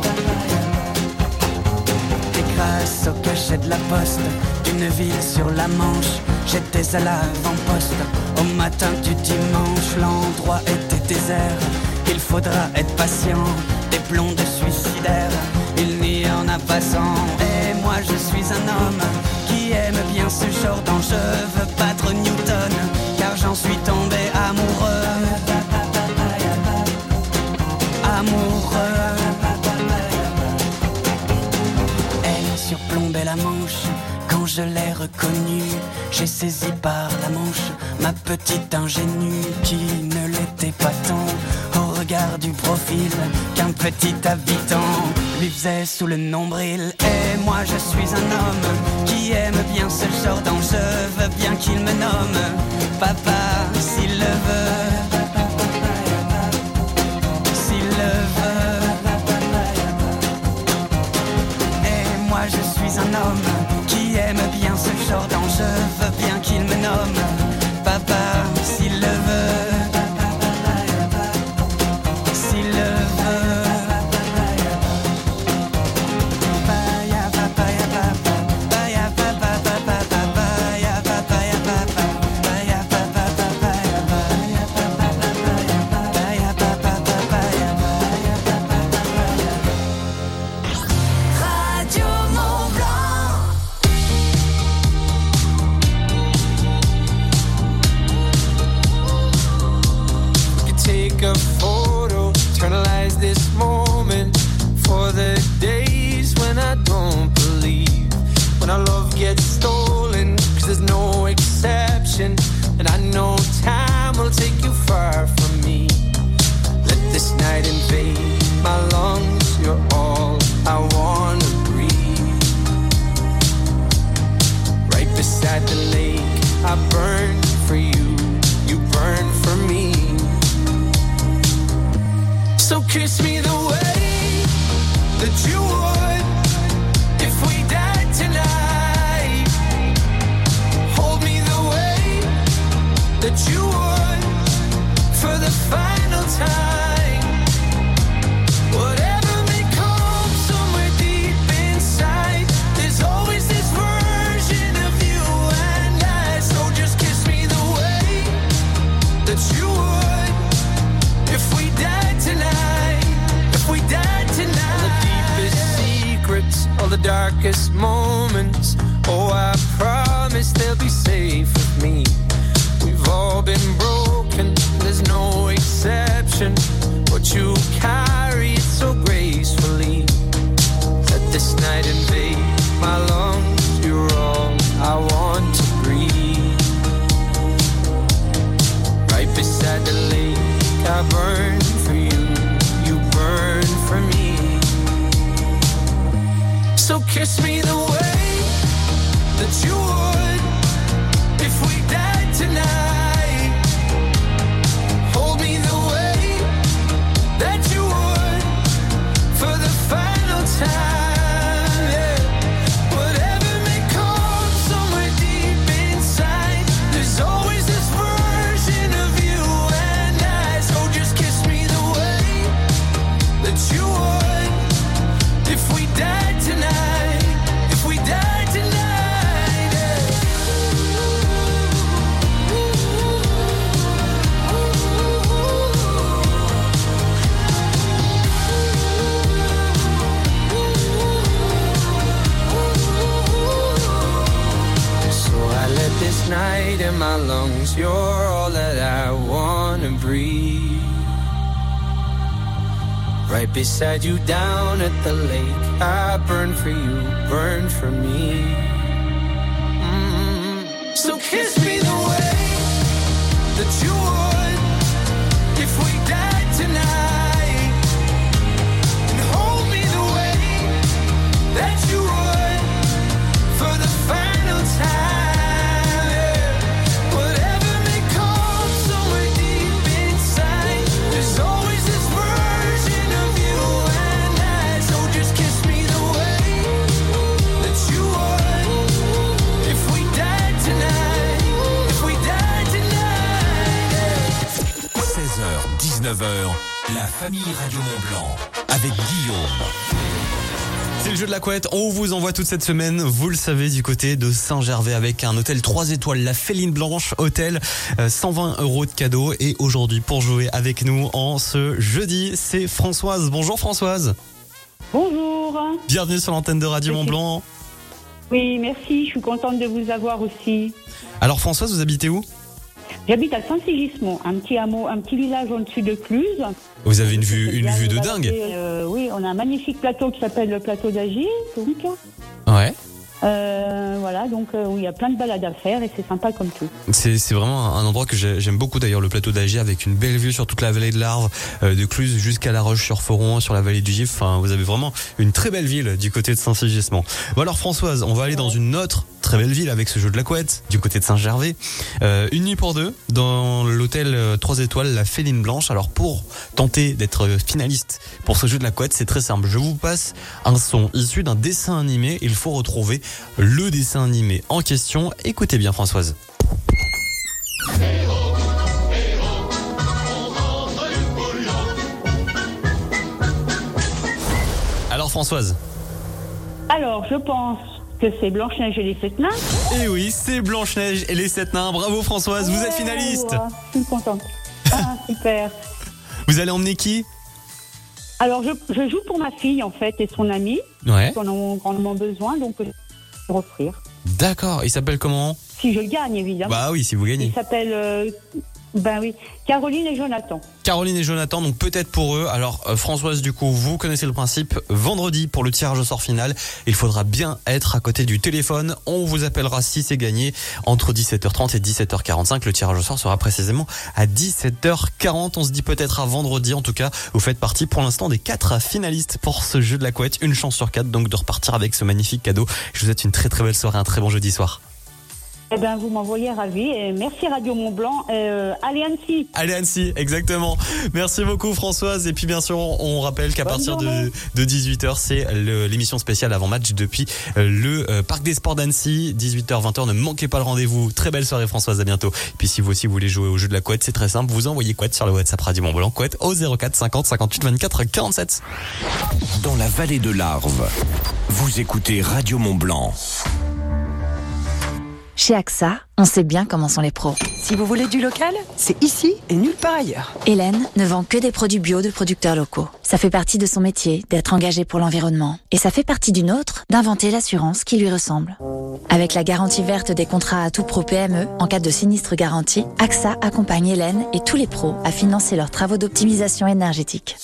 Et grâce au cachet de la poste d'une ville sur la Manche, j'étais à l'avant-poste au matin du dimanche. L'endroit était désert, il faudra être patient, des blondes suicidaires, il n'y en a pas 100. Et moi je suis un homme qui aime bien ce genre d'enjeu, veux battre Newton, car j'en suis tombé amoureux. Amoureux. Elle surplombait la Manche, quand je l'ai reconnue, j'ai saisi par la manche ma petite ingénue qui ne l'était pas tant au regard du profil qu'un petit habitant lui faisait sous le nombril. Et moi je suis un homme qui aime bien ce genre d'enjeu, veux bien qu'il me nomme papa s'il le veut. S'il le veut. Et moi je suis un homme qui aime bien ce genre d'enjeu, veux bien qu'il me nomme papa s'il le veut. S'il le veut. darkest moments. Oh, I promise they'll be safe with me. We've all been broken, there's no exception. But you carry it so gracefully. Let this night invade my lungs. You're all I want to breathe. Right beside the lake, I burn for you. You burn for me. So kiss me the way that you would if we died tonight. Hold me the way that you would for the final time. Yeah. Whatever may come somewhere deep inside, there's always this version of you and I. So just kiss me the way that you would if we died tonight. If we died tonight, yeah. So I let this night in my lungs. You're all that I wanna breathe. Right beside you down at the lake, I burn for you, burn for me. So kiss me the way that you would if we died tonight. And hold me the way that you would for the final time. Yeah. Whatever may come somewhere deep inside, there's always this version of you and I. So just kiss me the way that you would if we died tonight. If we died tonight. 16h, 19h, la famille Radio Mont-Blanc avec Guillaume. C'est le jeu de la couette, on vous envoie toute cette semaine, vous le savez, du côté de Saint-Gervais avec un hôtel 3 étoiles, la Féline Blanche Hôtel, 120 € de cadeaux. Et aujourd'hui, pour jouer avec nous en ce jeudi, c'est Françoise. Bonjour Françoise. Bonjour. Bienvenue sur l'antenne de Radio Mont-Blanc. Oui, merci, je suis contente de vous avoir aussi. Alors Françoise, vous habitez où ? J'habite à Saint-Sigismond, un petit hameau, un petit village au-dessus de Cluse. Vous avez une vue de dingue. Oui, on a un magnifique plateau qui s'appelle le plateau d'Agir, donc. Ouais. Voilà, donc où il y a plein de balades à faire et c'est sympa comme tout. C'est vraiment un endroit que j'aime beaucoup d'ailleurs, le plateau d'Agir, avec une belle vue sur toute la vallée de l'Arve, de Cluse jusqu'à La Roche-sur-Foron, sur la vallée du Gif. Enfin, vous avez vraiment une très belle ville du côté de Saint-Sigismond. Bon alors Françoise, on va aller dans une autre très belle ville avec ce jeu de la couette, du côté de Saint-Gervais. Une nuit pour deux dans l'hôtel 3 étoiles, la Féline Blanche. Alors pour tenter d'être finaliste pour ce jeu de la couette, c'est très simple. Je vous passe un son issu d'un dessin animé. Il faut retrouver le dessin animé en question. Écoutez bien Françoise. Alors Françoise. Alors je pense que c'est Blanche-Neige et les 7 nains. Et oui, c'est Blanche-Neige et les 7 nains. Bravo Françoise, vous êtes finaliste. Ouais, je suis contente. Ah, super. Vous allez emmener qui ? Alors je joue pour ma fille en fait et son amie. Ouais. Qui en ont grandement besoin, donc je vais leur offrir. D'accord, il s'appelle comment ? Si je gagne évidemment. Bah oui, si vous gagnez. Il s'appelle ben oui, Caroline et Jonathan. Caroline et Jonathan, donc peut-être pour eux. Alors Françoise, du coup, vous connaissez le principe. Vendredi, pour le tirage au sort final, il faudra bien être à côté du téléphone. On vous appellera si c'est gagné entre 17h30 et 17h45. Le tirage au sort sera précisément à 17h40. On se dit peut-être à vendredi. En tout cas, vous faites partie pour l'instant des 4 finalistes pour ce jeu de la couette. Une chance sur 4 donc de repartir avec ce magnifique cadeau. Je vous souhaite une très très belle soirée, un très bon jeudi soir. Eh ben, vous m'envoyez ravi et merci Radio Mont-Blanc. Allez Annecy. Allez Annecy, exactement. Merci beaucoup Françoise. Et puis bien sûr, on rappelle qu'à partir de 18h, c'est l'émission spéciale avant-match depuis le Parc des Sports d'Annecy. 18h-20h, ne manquez pas le rendez-vous. Très belle soirée Françoise, à bientôt. Et puis si vous aussi voulez jouer au jeu de la couette, c'est très simple. Vous envoyez couette sur le WhatsApp Radio Mont-Blanc, couette au 04 50 58 24 47. Dans la vallée de l'Arve, vous écoutez Radio Mont-Blanc. Chez AXA, on sait bien comment sont les pros. Si vous voulez du local, c'est ici et nulle part ailleurs. Hélène ne vend que des produits bio de producteurs locaux. Ça fait partie de son métier d'être engagée pour l'environnement. Et ça fait partie d'une autre d'inventer l'assurance qui lui ressemble. Avec la garantie verte des contrats à tout pro PME, en cas de sinistre garanti, AXA accompagne Hélène et tous les pros à financer leurs travaux d'optimisation énergétique.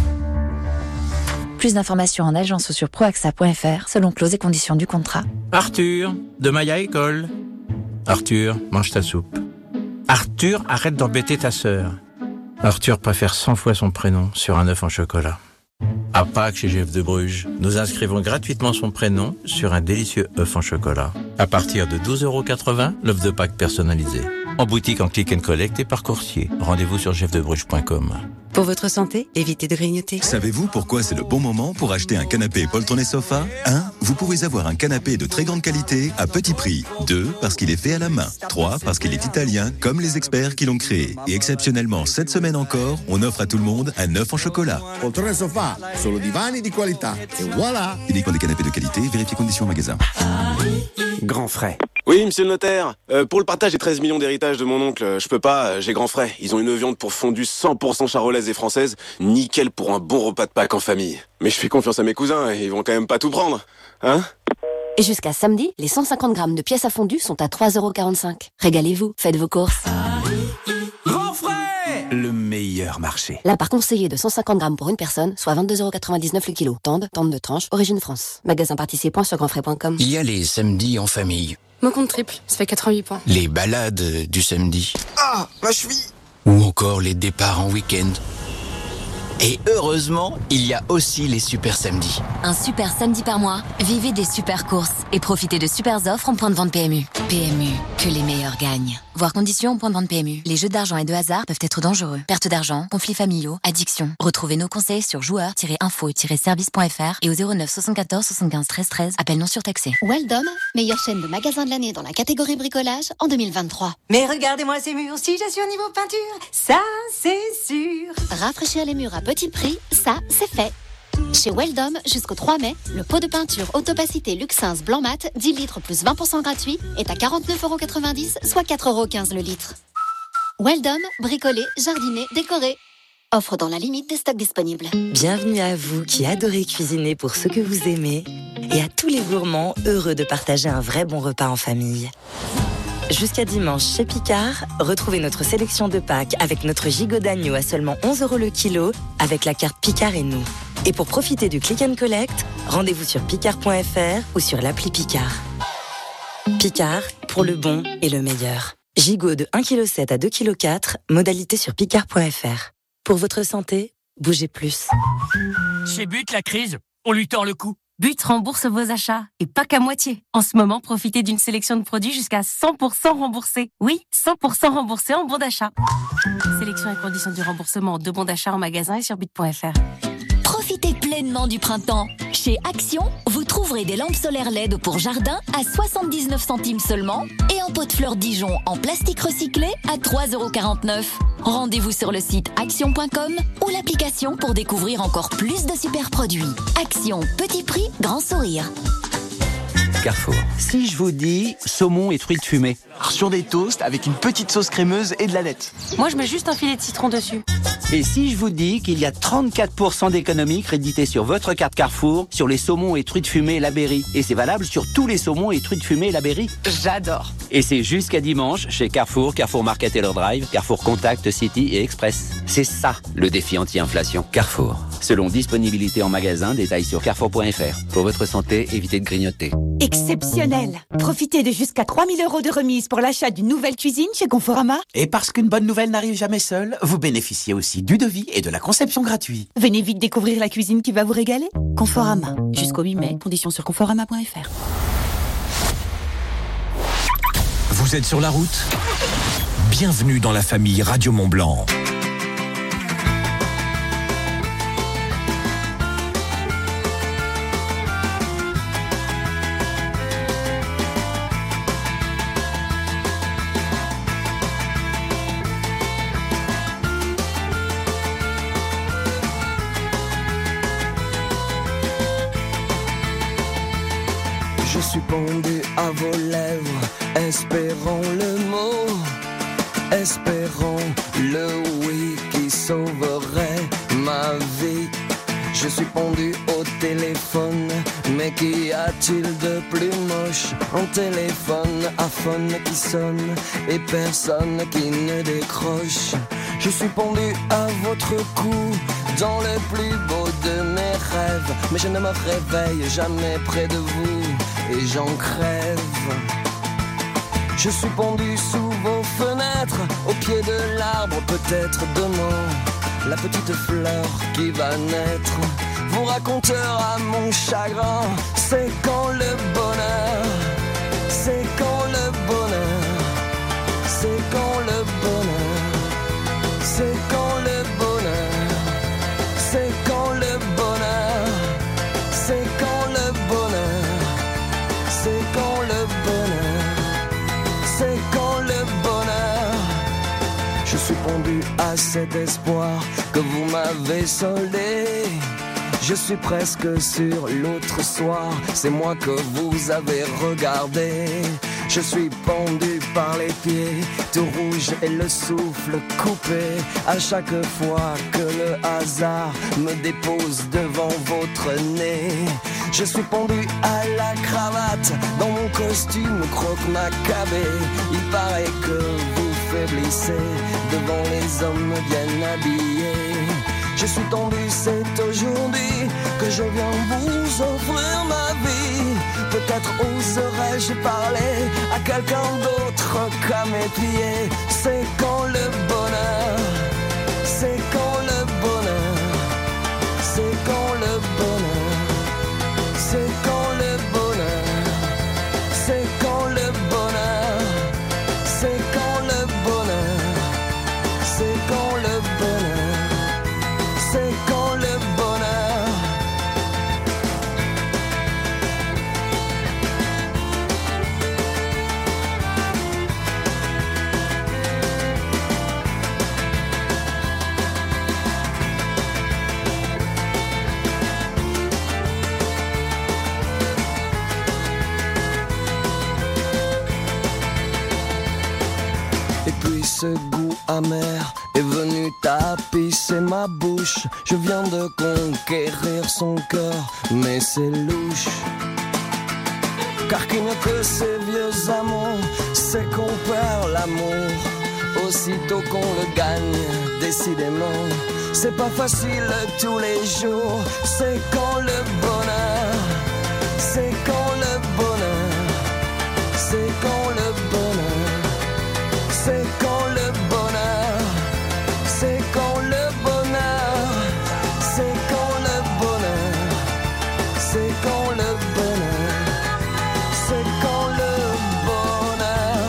Plus d'informations en agence ou sur proaxa.fr selon clauses et conditions du contrat. Arthur, de Maya École. Arthur, mange ta soupe. Arthur, arrête d'embêter ta sœur. Arthur préfère 100 fois son prénom sur un œuf en chocolat. À Pâques chez Jeff de Bruges, nous inscrivons gratuitement son prénom sur un délicieux œuf en chocolat. À partir de 12,80 €, l'œuf de Pâques personnalisé. En boutique, en click and collect et par coursier. Rendez-vous sur jeffdebruges.com. Pour votre santé, évitez de grignoter. Savez-vous pourquoi c'est le bon moment pour acheter un canapé poltron et sofa ? 1. Vous pouvez avoir un canapé de très grande qualité à petit prix. 2. Parce qu'il est fait à la main. 3. Parce qu'il est italien, comme les experts qui l'ont créé. Et exceptionnellement, cette semaine encore, on offre à tout le monde un œuf en chocolat. Poltrone e sofa, solo divani di qualità. Et voilà. Uniquement des canapés de qualité, vérifiez conditions en magasin. Grand frais. Oui, monsieur le notaire. Pour le partage des 13 millions d'héritage de mon oncle, je peux pas, j'ai grand frais. Ils ont une viande pour fondue 100% charolaise et française. Nickel pour un bon repas de Pâques en famille. Mais je fais confiance à mes cousins, ils vont quand même pas tout prendre. Hein ? Et jusqu'à samedi, les 150 grammes de pièces à fondue sont à 3,45 €. Régalez-vous, faites vos courses. Grand frais ! Le meilleur marché. Là, par conseiller de 150 grammes pour une personne, soit 22,99 € le kilo. Tende de tranche, origine France. Magasin participant sur grandfrais.com. Il y a les samedis en famille. Mon compte triple, ça fait 88 points. Les balades du samedi. Ah, ma cheville. Ou encore les départs en week-end. Et heureusement, il y a aussi les super samedis. Un super samedi par mois, vivez des super courses et profitez de super offres en point de vente PMU. PMU, que les meilleurs gagnent. Voir conditions en point de vente PMU. Les jeux d'argent et de hasard peuvent être dangereux. Perte d'argent, conflits familiaux, addiction. Retrouvez nos conseils sur joueurs-info-service.fr et au 09 74 75 13 13. Appel non surtaxé. Weldom, meilleure chaîne de magasins de l'année dans la catégorie bricolage en 2023. Mais regardez-moi ces murs, si j'assure niveau peinture, ça c'est sûr. Rafraîchir les murs à petit prix, ça c'est fait. Chez Weldom, jusqu'au 3 mai, le pot de peinture Autopacité Luxins Blanc Mat, 10 litres plus 20% gratuit, est à 49,90 €, soit 4,15 € le litre. Weldom, bricoler, jardiner, décorer. Offre dans la limite des stocks disponibles. Bienvenue à vous qui adorez cuisiner pour ceux que vous aimez et à tous les gourmands heureux de partager un vrai bon repas en famille. Jusqu'à dimanche chez Picard, retrouvez notre sélection de Pâques avec notre gigot d'agneau à seulement 11 € le kilo avec la carte Picard et nous. Et pour profiter du click and collect, rendez-vous sur picard.fr ou sur l'appli Picard. Picard, pour le bon et le meilleur. Gigot de 1,7 kg à 2,4 kg, modalité sur picard.fr. Pour votre santé, bougez plus. Chez But, la crise, on lui tord le cou. But rembourse vos achats, et pas qu'à moitié. En ce moment, profitez d'une sélection de produits jusqu'à 100% remboursés. Oui, 100% remboursés en bon d'achat. Sélection et conditions du remboursement de bons d'achat en magasin et sur but.fr. Profitez pleinement du printemps. Chez Action, vous trouverez des lampes solaires LED pour jardin à 79 centimes seulement et en pot de fleurs Dijon en plastique recyclé à 3,49 €. Rendez-vous sur le site action.com ou l'application pour découvrir encore plus de super produits. Action, petit prix, grand sourire. Carrefour. Si je vous dis saumon et truites fumées. Sur des toasts avec une petite sauce crémeuse et de la nette. Moi, je mets juste un filet de citron dessus. Et si je vous dis qu'il y a 34% d'économies créditées sur votre carte Carrefour sur les saumons et truites fumées La Berry. Et c'est valable sur tous les saumons et truites fumées La Berry. J'adore. Et c'est jusqu'à dimanche chez Carrefour, Carrefour Market Taylor Drive, Carrefour Contact, City et Express. C'est ça le défi anti-inflation. Carrefour. Selon disponibilité en magasin, détails sur carrefour.fr. Pour votre santé, évitez de grignoter. Exceptionnel! Profitez de jusqu'à 3 000 € de remise pour l'achat d'une nouvelle cuisine chez Conforama. Et parce qu'une bonne nouvelle n'arrive jamais seule, vous bénéficiez aussi du devis et de la conception gratuite. Venez vite découvrir la cuisine qui va vous régaler. Conforama. Jusqu'au 8 mai, conditions sur conforama.fr. Vous êtes sur la route ? Bienvenue dans la famille Radio Mont-Blanc. Je suis pendu à vos lèvres, espérons le mot, espérons le oui qui sauverait ma vie. Je suis pendu au téléphone, mais qu'y a-t-il de plus moche? Un téléphone à phone qui sonne et personne qui ne décroche. Je suis pendu à votre cou, dans le plus beau de mes rêves, mais je ne me réveille jamais près de vous et j'en crève. Je suis pendu sous vos fenêtres, au pied de l'arbre, peut-être demain la petite fleur qui va naître vous racontera mon chagrin. C'est quand le bonheur, c'est quand le bonheur, c'est quand le bonheur, c'est quand le bonheur, c'est quand le bonheur, c'est quand le bonheur, c'est quand le bonheur, c'est quand le bonheur. Je suis pendu à cet espoir que vous m'avez soldé. Je suis presque sur l'autre soir, c'est moi que vous avez regardé. Je suis pendu par les pieds, tout rouge et le souffle coupé. À chaque fois que le hasard me dépose devant votre nez. Je suis pendu à la cravate, dans mon costume croque-macabé. Il paraît que vous faiblissez devant les hommes bien habillés. Je suis tendu, c'est aujourd'hui que je viens vous offrir ma vie. Peut-être oserais-je parler à quelqu'un d'autre qu'à mes pieds. C'est quand le bonheur, c'est quand le bonheur, c'est quand le bonheur, c'est quand le bonheur, c'est quand le bonheur, c'est quand le bonheur, c'est quand le bonheur. C'est quand le bonheur. Et puis ce goût amer est venu tapisser ma bouche. Je viens de conquérir son cœur, mais c'est louche. Car qui n'est que ces vieux amants, c'est qu'on perd l'amour aussitôt qu'on le gagne, décidément. C'est pas facile tous les jours, c'est quand le bonheur, c'est quand le bonheur, c'est quand le bonheur, c'est quand le bonheur, c'est quand le bonheur, c'est quand le bonheur, c'est quand le bonheur, c'est quand le bonheur.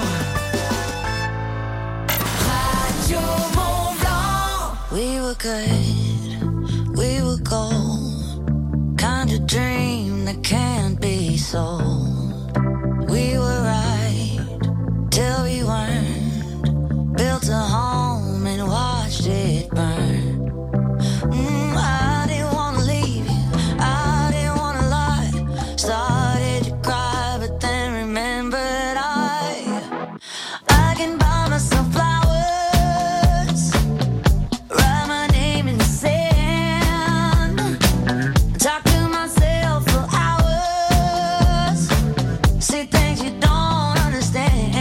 Radio Mont Blanc. We were good, we were gold, kind of dream that can't be sold. We were right till we weren't, built a home and watched it burn. I didn't wanna leave you, I didn't wanna lie. Started to cry, but then remembered I can buy myself flowers, write my name in the sand, talk to myself for hours, say things you don't understand.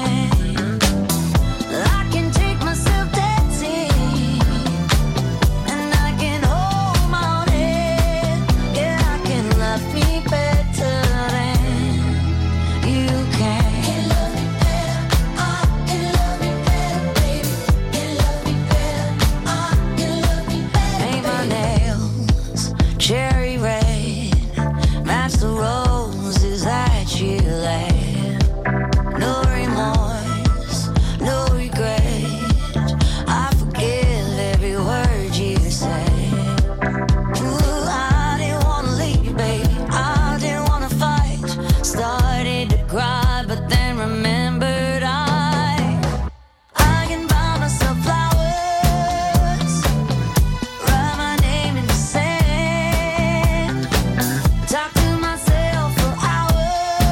I can take myself dancing, and I can hold my own head. Yeah, I can love me better than you can. Can love me better, I can love me better, baby. Can love me better, I can love me better. Paint my nails cherry red, match the roses that you laid. No remorse, no regret. I forgive every word you say. Ooh, I didn't wanna leave, baby. I didn't wanna fight. Started to cry, but then remembered I can buy myself flowers, write my name in the sand, talk to myself for hours,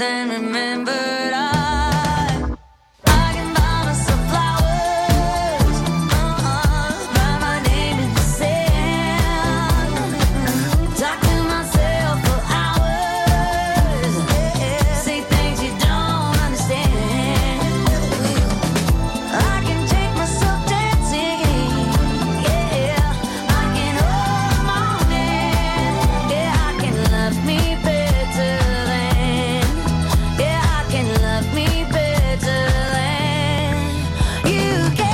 then remembered I can buy myself flowers, write my name in the sand, talk to myself for hours, say things you don't understand. I can take myself dancing, yeah, I can hold my hand, yeah, I can love me better than, yeah, I can love me better than you can.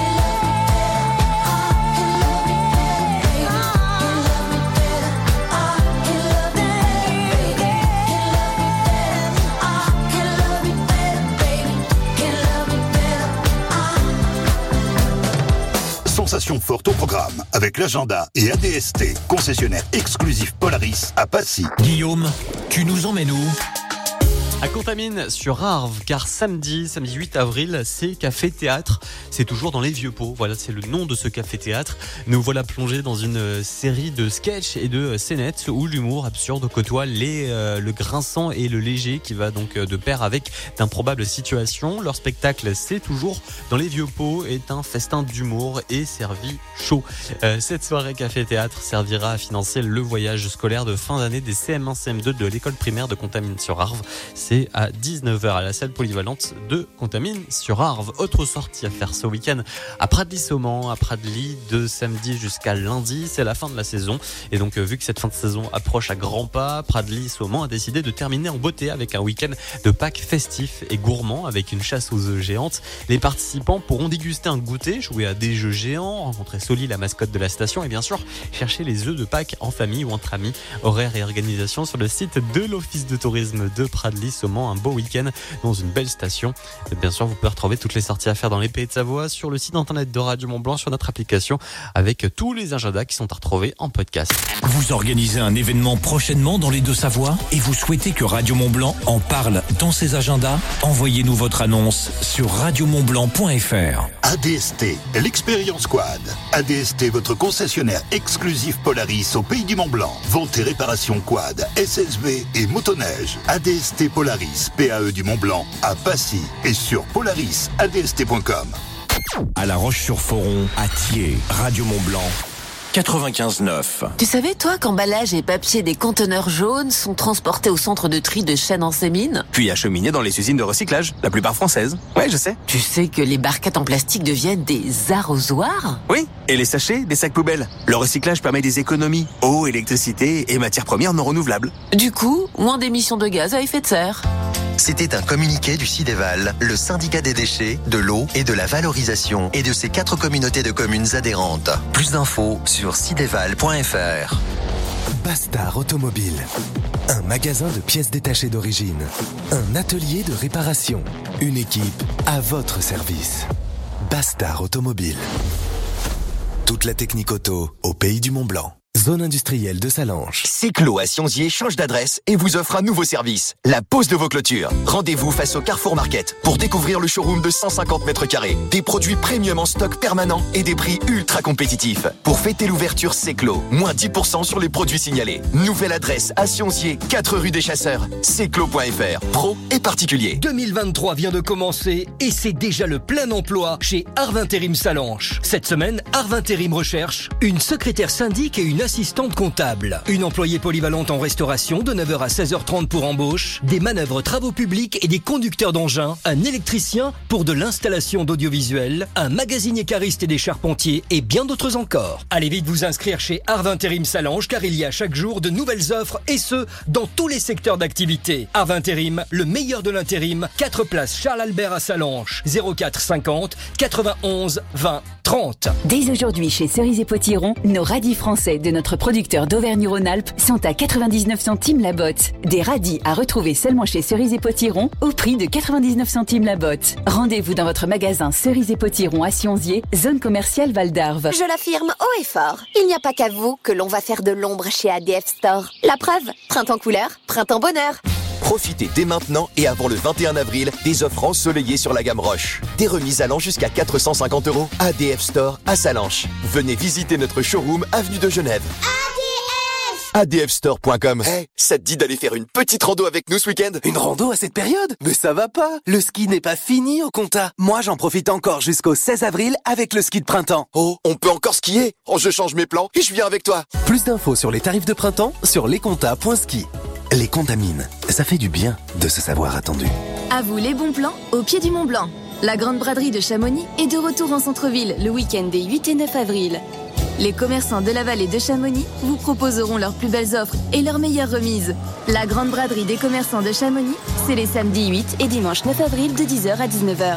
Sensations fortes au programme avec l'agenda et ADST, concessionnaire exclusif Polaris à Passy. Guillaume, tu nous emmènes où ? À Contamine sur Arves, car samedi 8 avril, c'est Café Théâtre. C'est toujours dans les Vieux-Pots. Voilà, c'est le nom de ce Café Théâtre. Nous voilà plongés dans une série de sketchs et de scénettes où l'humour absurde côtoie le grinçant et le léger qui va donc de pair avec d'improbables situations. Leur spectacle, c'est toujours dans les Vieux-Pots, est un festin d'humour et servi chaud. Cette soirée Café Théâtre servira à financer le voyage scolaire de fin d'année des CM1, CM2 de l'école primaire de Contamine sur Arves. C'est à 19h à la salle polyvalente de Contamine sur Arves. Autre sortie à faire ce week-end à Pradly-Saumont, à Pradly de samedi jusqu'à lundi. C'est la fin de la saison et donc vu que cette fin de saison approche à grands pas, Pradly-Saumont a décidé de terminer en beauté avec un week-end de Pâques festif et gourmand avec une chasse aux œufs géantes. Les participants pourront déguster un goûter, jouer à des jeux géants, rencontrer Soli, la mascotte de la station et bien sûr chercher les œufs de Pâques en famille ou entre amis. Horaires et organisation sur le site de l'Office de tourisme de Pradly-Saumont. Un beau week-end dans une belle station. Et bien sûr, vous pouvez retrouver toutes les sorties à faire dans les Pays de Savoie sur le site internet de Radio Mont-Blanc, sur notre application, avec tous les agendas qui sont à retrouver en podcast. Vous organisez un événement prochainement dans les Deux-Savoies et vous souhaitez que Radio Mont-Blanc en parle dans ses agendas ? Envoyez-nous votre annonce sur radiomontblanc.fr. ADST, l'expérience quad. ADST, votre concessionnaire exclusif Polaris au Pays du Mont-Blanc. Vente et réparation quad, SSV et motoneige. ADST Polaris, PAE du Mont-Blanc, à Passy et sur polarisadst.com. À La Roche-sur-Foron, à Thiers, Radio Mont-Blanc. 95.9. Tu savais, toi, qu'emballage et papier des conteneurs jaunes sont transportés au centre de tri de Chêne-en-Sémine, Puis acheminés dans les usines de recyclage, la plupart françaises. Ouais, je sais. Tu sais que les barquettes en plastique deviennent des arrosoirs? Oui, et les sachets, des sacs poubelles. Le recyclage permet des économies. Eau, électricité et matières premières non renouvelables. Du coup, moins d'émissions de gaz à effet de serre. C'était un communiqué du Cidéval, le syndicat des déchets, de l'eau et de la valorisation et de ses 4 communautés de communes adhérentes. Plus d'infos sur cideval.fr. Bastard Automobile. Un magasin de pièces détachées d'origine. Un atelier de réparation. Une équipe à votre service. Bastard Automobile. Toute la technique auto au Pays du Mont-Blanc. Zone industrielle de Salanches. Seclo à Sionzier change d'adresse et vous offre un nouveau service, la pose de vos clôtures. Rendez-vous face au Carrefour Market pour découvrir le showroom de 150 mètres carrés, des produits premium en stock permanent et des prix ultra compétitifs. Pour fêter l'ouverture Seclo, moins 10% sur les produits signalés. Nouvelle adresse à Sionzier, 4 rue des Chasseurs. Seclo.fr, pro et particulier. 2023 vient de commencer et c'est déjà le plein emploi chez Arves Intérim Salanches. Cette semaine, Arves Intérim recherche une secrétaire syndic et une assistante comptable, une employée polyvalente en restauration de 9h à 16h30 pour embauche, des manœuvres travaux publics et des conducteurs d'engins, un électricien pour de l'installation d'audiovisuel, un magasinier cariste et des charpentiers et bien d'autres encore. Allez vite vous inscrire chez Arves Intérim Salanches car il y a chaque jour de nouvelles offres et ce, dans tous les secteurs d'activité. Arves Intérim, le meilleur de l'intérim, 4 places Charles Albert à Salanches, 04 50 91 20 30. Dès aujourd'hui chez Cerise & Potiron, nos radis français de notre producteur d'Auvergne-Rhône-Alpes sont à 99 centimes la botte. Des radis à retrouver seulement chez Cerise & Potiron au prix de 99 centimes la botte. Rendez-vous dans votre magasin Cerise & Potiron à Sionzier, zone commerciale Val d'Arve. Je l'affirme haut et fort, il n'y a pas qu'à vous que l'on va faire de l'ombre chez ADF Store. La preuve, printemps couleur, printemps bonheur. Profitez dès maintenant et avant le 21 avril des offres ensoleillées sur la gamme Roche. Des remises allant jusqu'à 450 €. ADF Store à Salanches. Venez visiter notre showroom avenue de Genève. ADF adfstore.com. Hey, ça te dit d'aller faire une petite rando avec nous ce week-end? Une rando à cette période? Mais ça va pas. Le ski n'est pas fini au Comtat. Moi, j'en profite encore jusqu'au 16 avril avec le ski de printemps. Oh, on peut encore skier? Oh, je change mes plans et je viens avec toi. Plus d'infos sur les tarifs de printemps sur lescomtas.ski. Les Contamines, ça fait du bien de se savoir attendu. À vous les bons plans au pied du Mont Blanc. La Grande Braderie de Chamonix est de retour en centre-ville le week-end des 8 et 9 avril. Les commerçants de la vallée de Chamonix vous proposeront leurs plus belles offres et leurs meilleures remises. La Grande Braderie des commerçants de Chamonix, c'est les samedis 8 et dimanche 9 avril de 10h à 19h.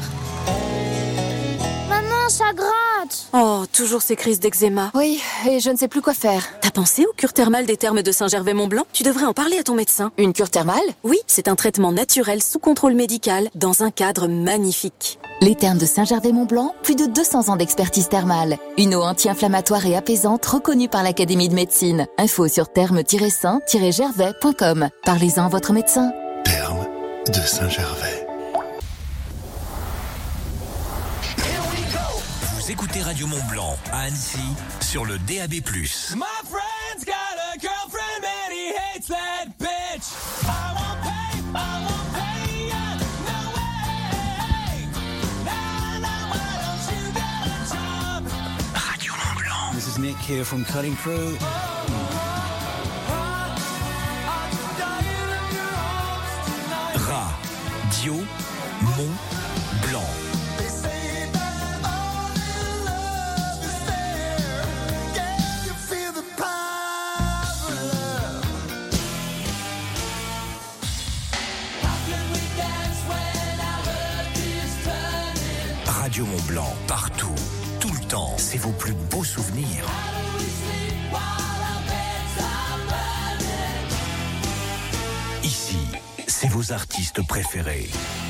Maman, ça gratte. Oh, toujours ces crises d'eczéma. Oui, et je ne sais plus quoi faire. T'as pensé aux cures thermales des thermes de Saint-Gervais-Mont-Blanc? Tu devrais en parler à ton médecin. Une cure thermale? Oui, c'est un traitement naturel sous contrôle médical dans un cadre magnifique. Les thermes de Saint-Gervais-Mont-Blanc, plus de 200 ans d'expertise thermale. Une eau anti-inflammatoire et apaisante reconnue par l'Académie de médecine. Info sur thermes-saint-gervais.com. Parlez-en à votre médecin. Thermes de Saint-Gervais. Vous écoutez Radio Mont-Blanc à Annecy sur le DAB+. My friend's got a girlfriend and he hates that bitch. I won't pay ya, no way. Nah, why don't you get a job? Radio Mont-Blanc. This is Nick here from Cutting Crew. Radio Mont-Blanc. Radio Mont-Blanc, partout, tout le temps, c'est vos plus beaux souvenirs. Ici, c'est vos artistes préférés.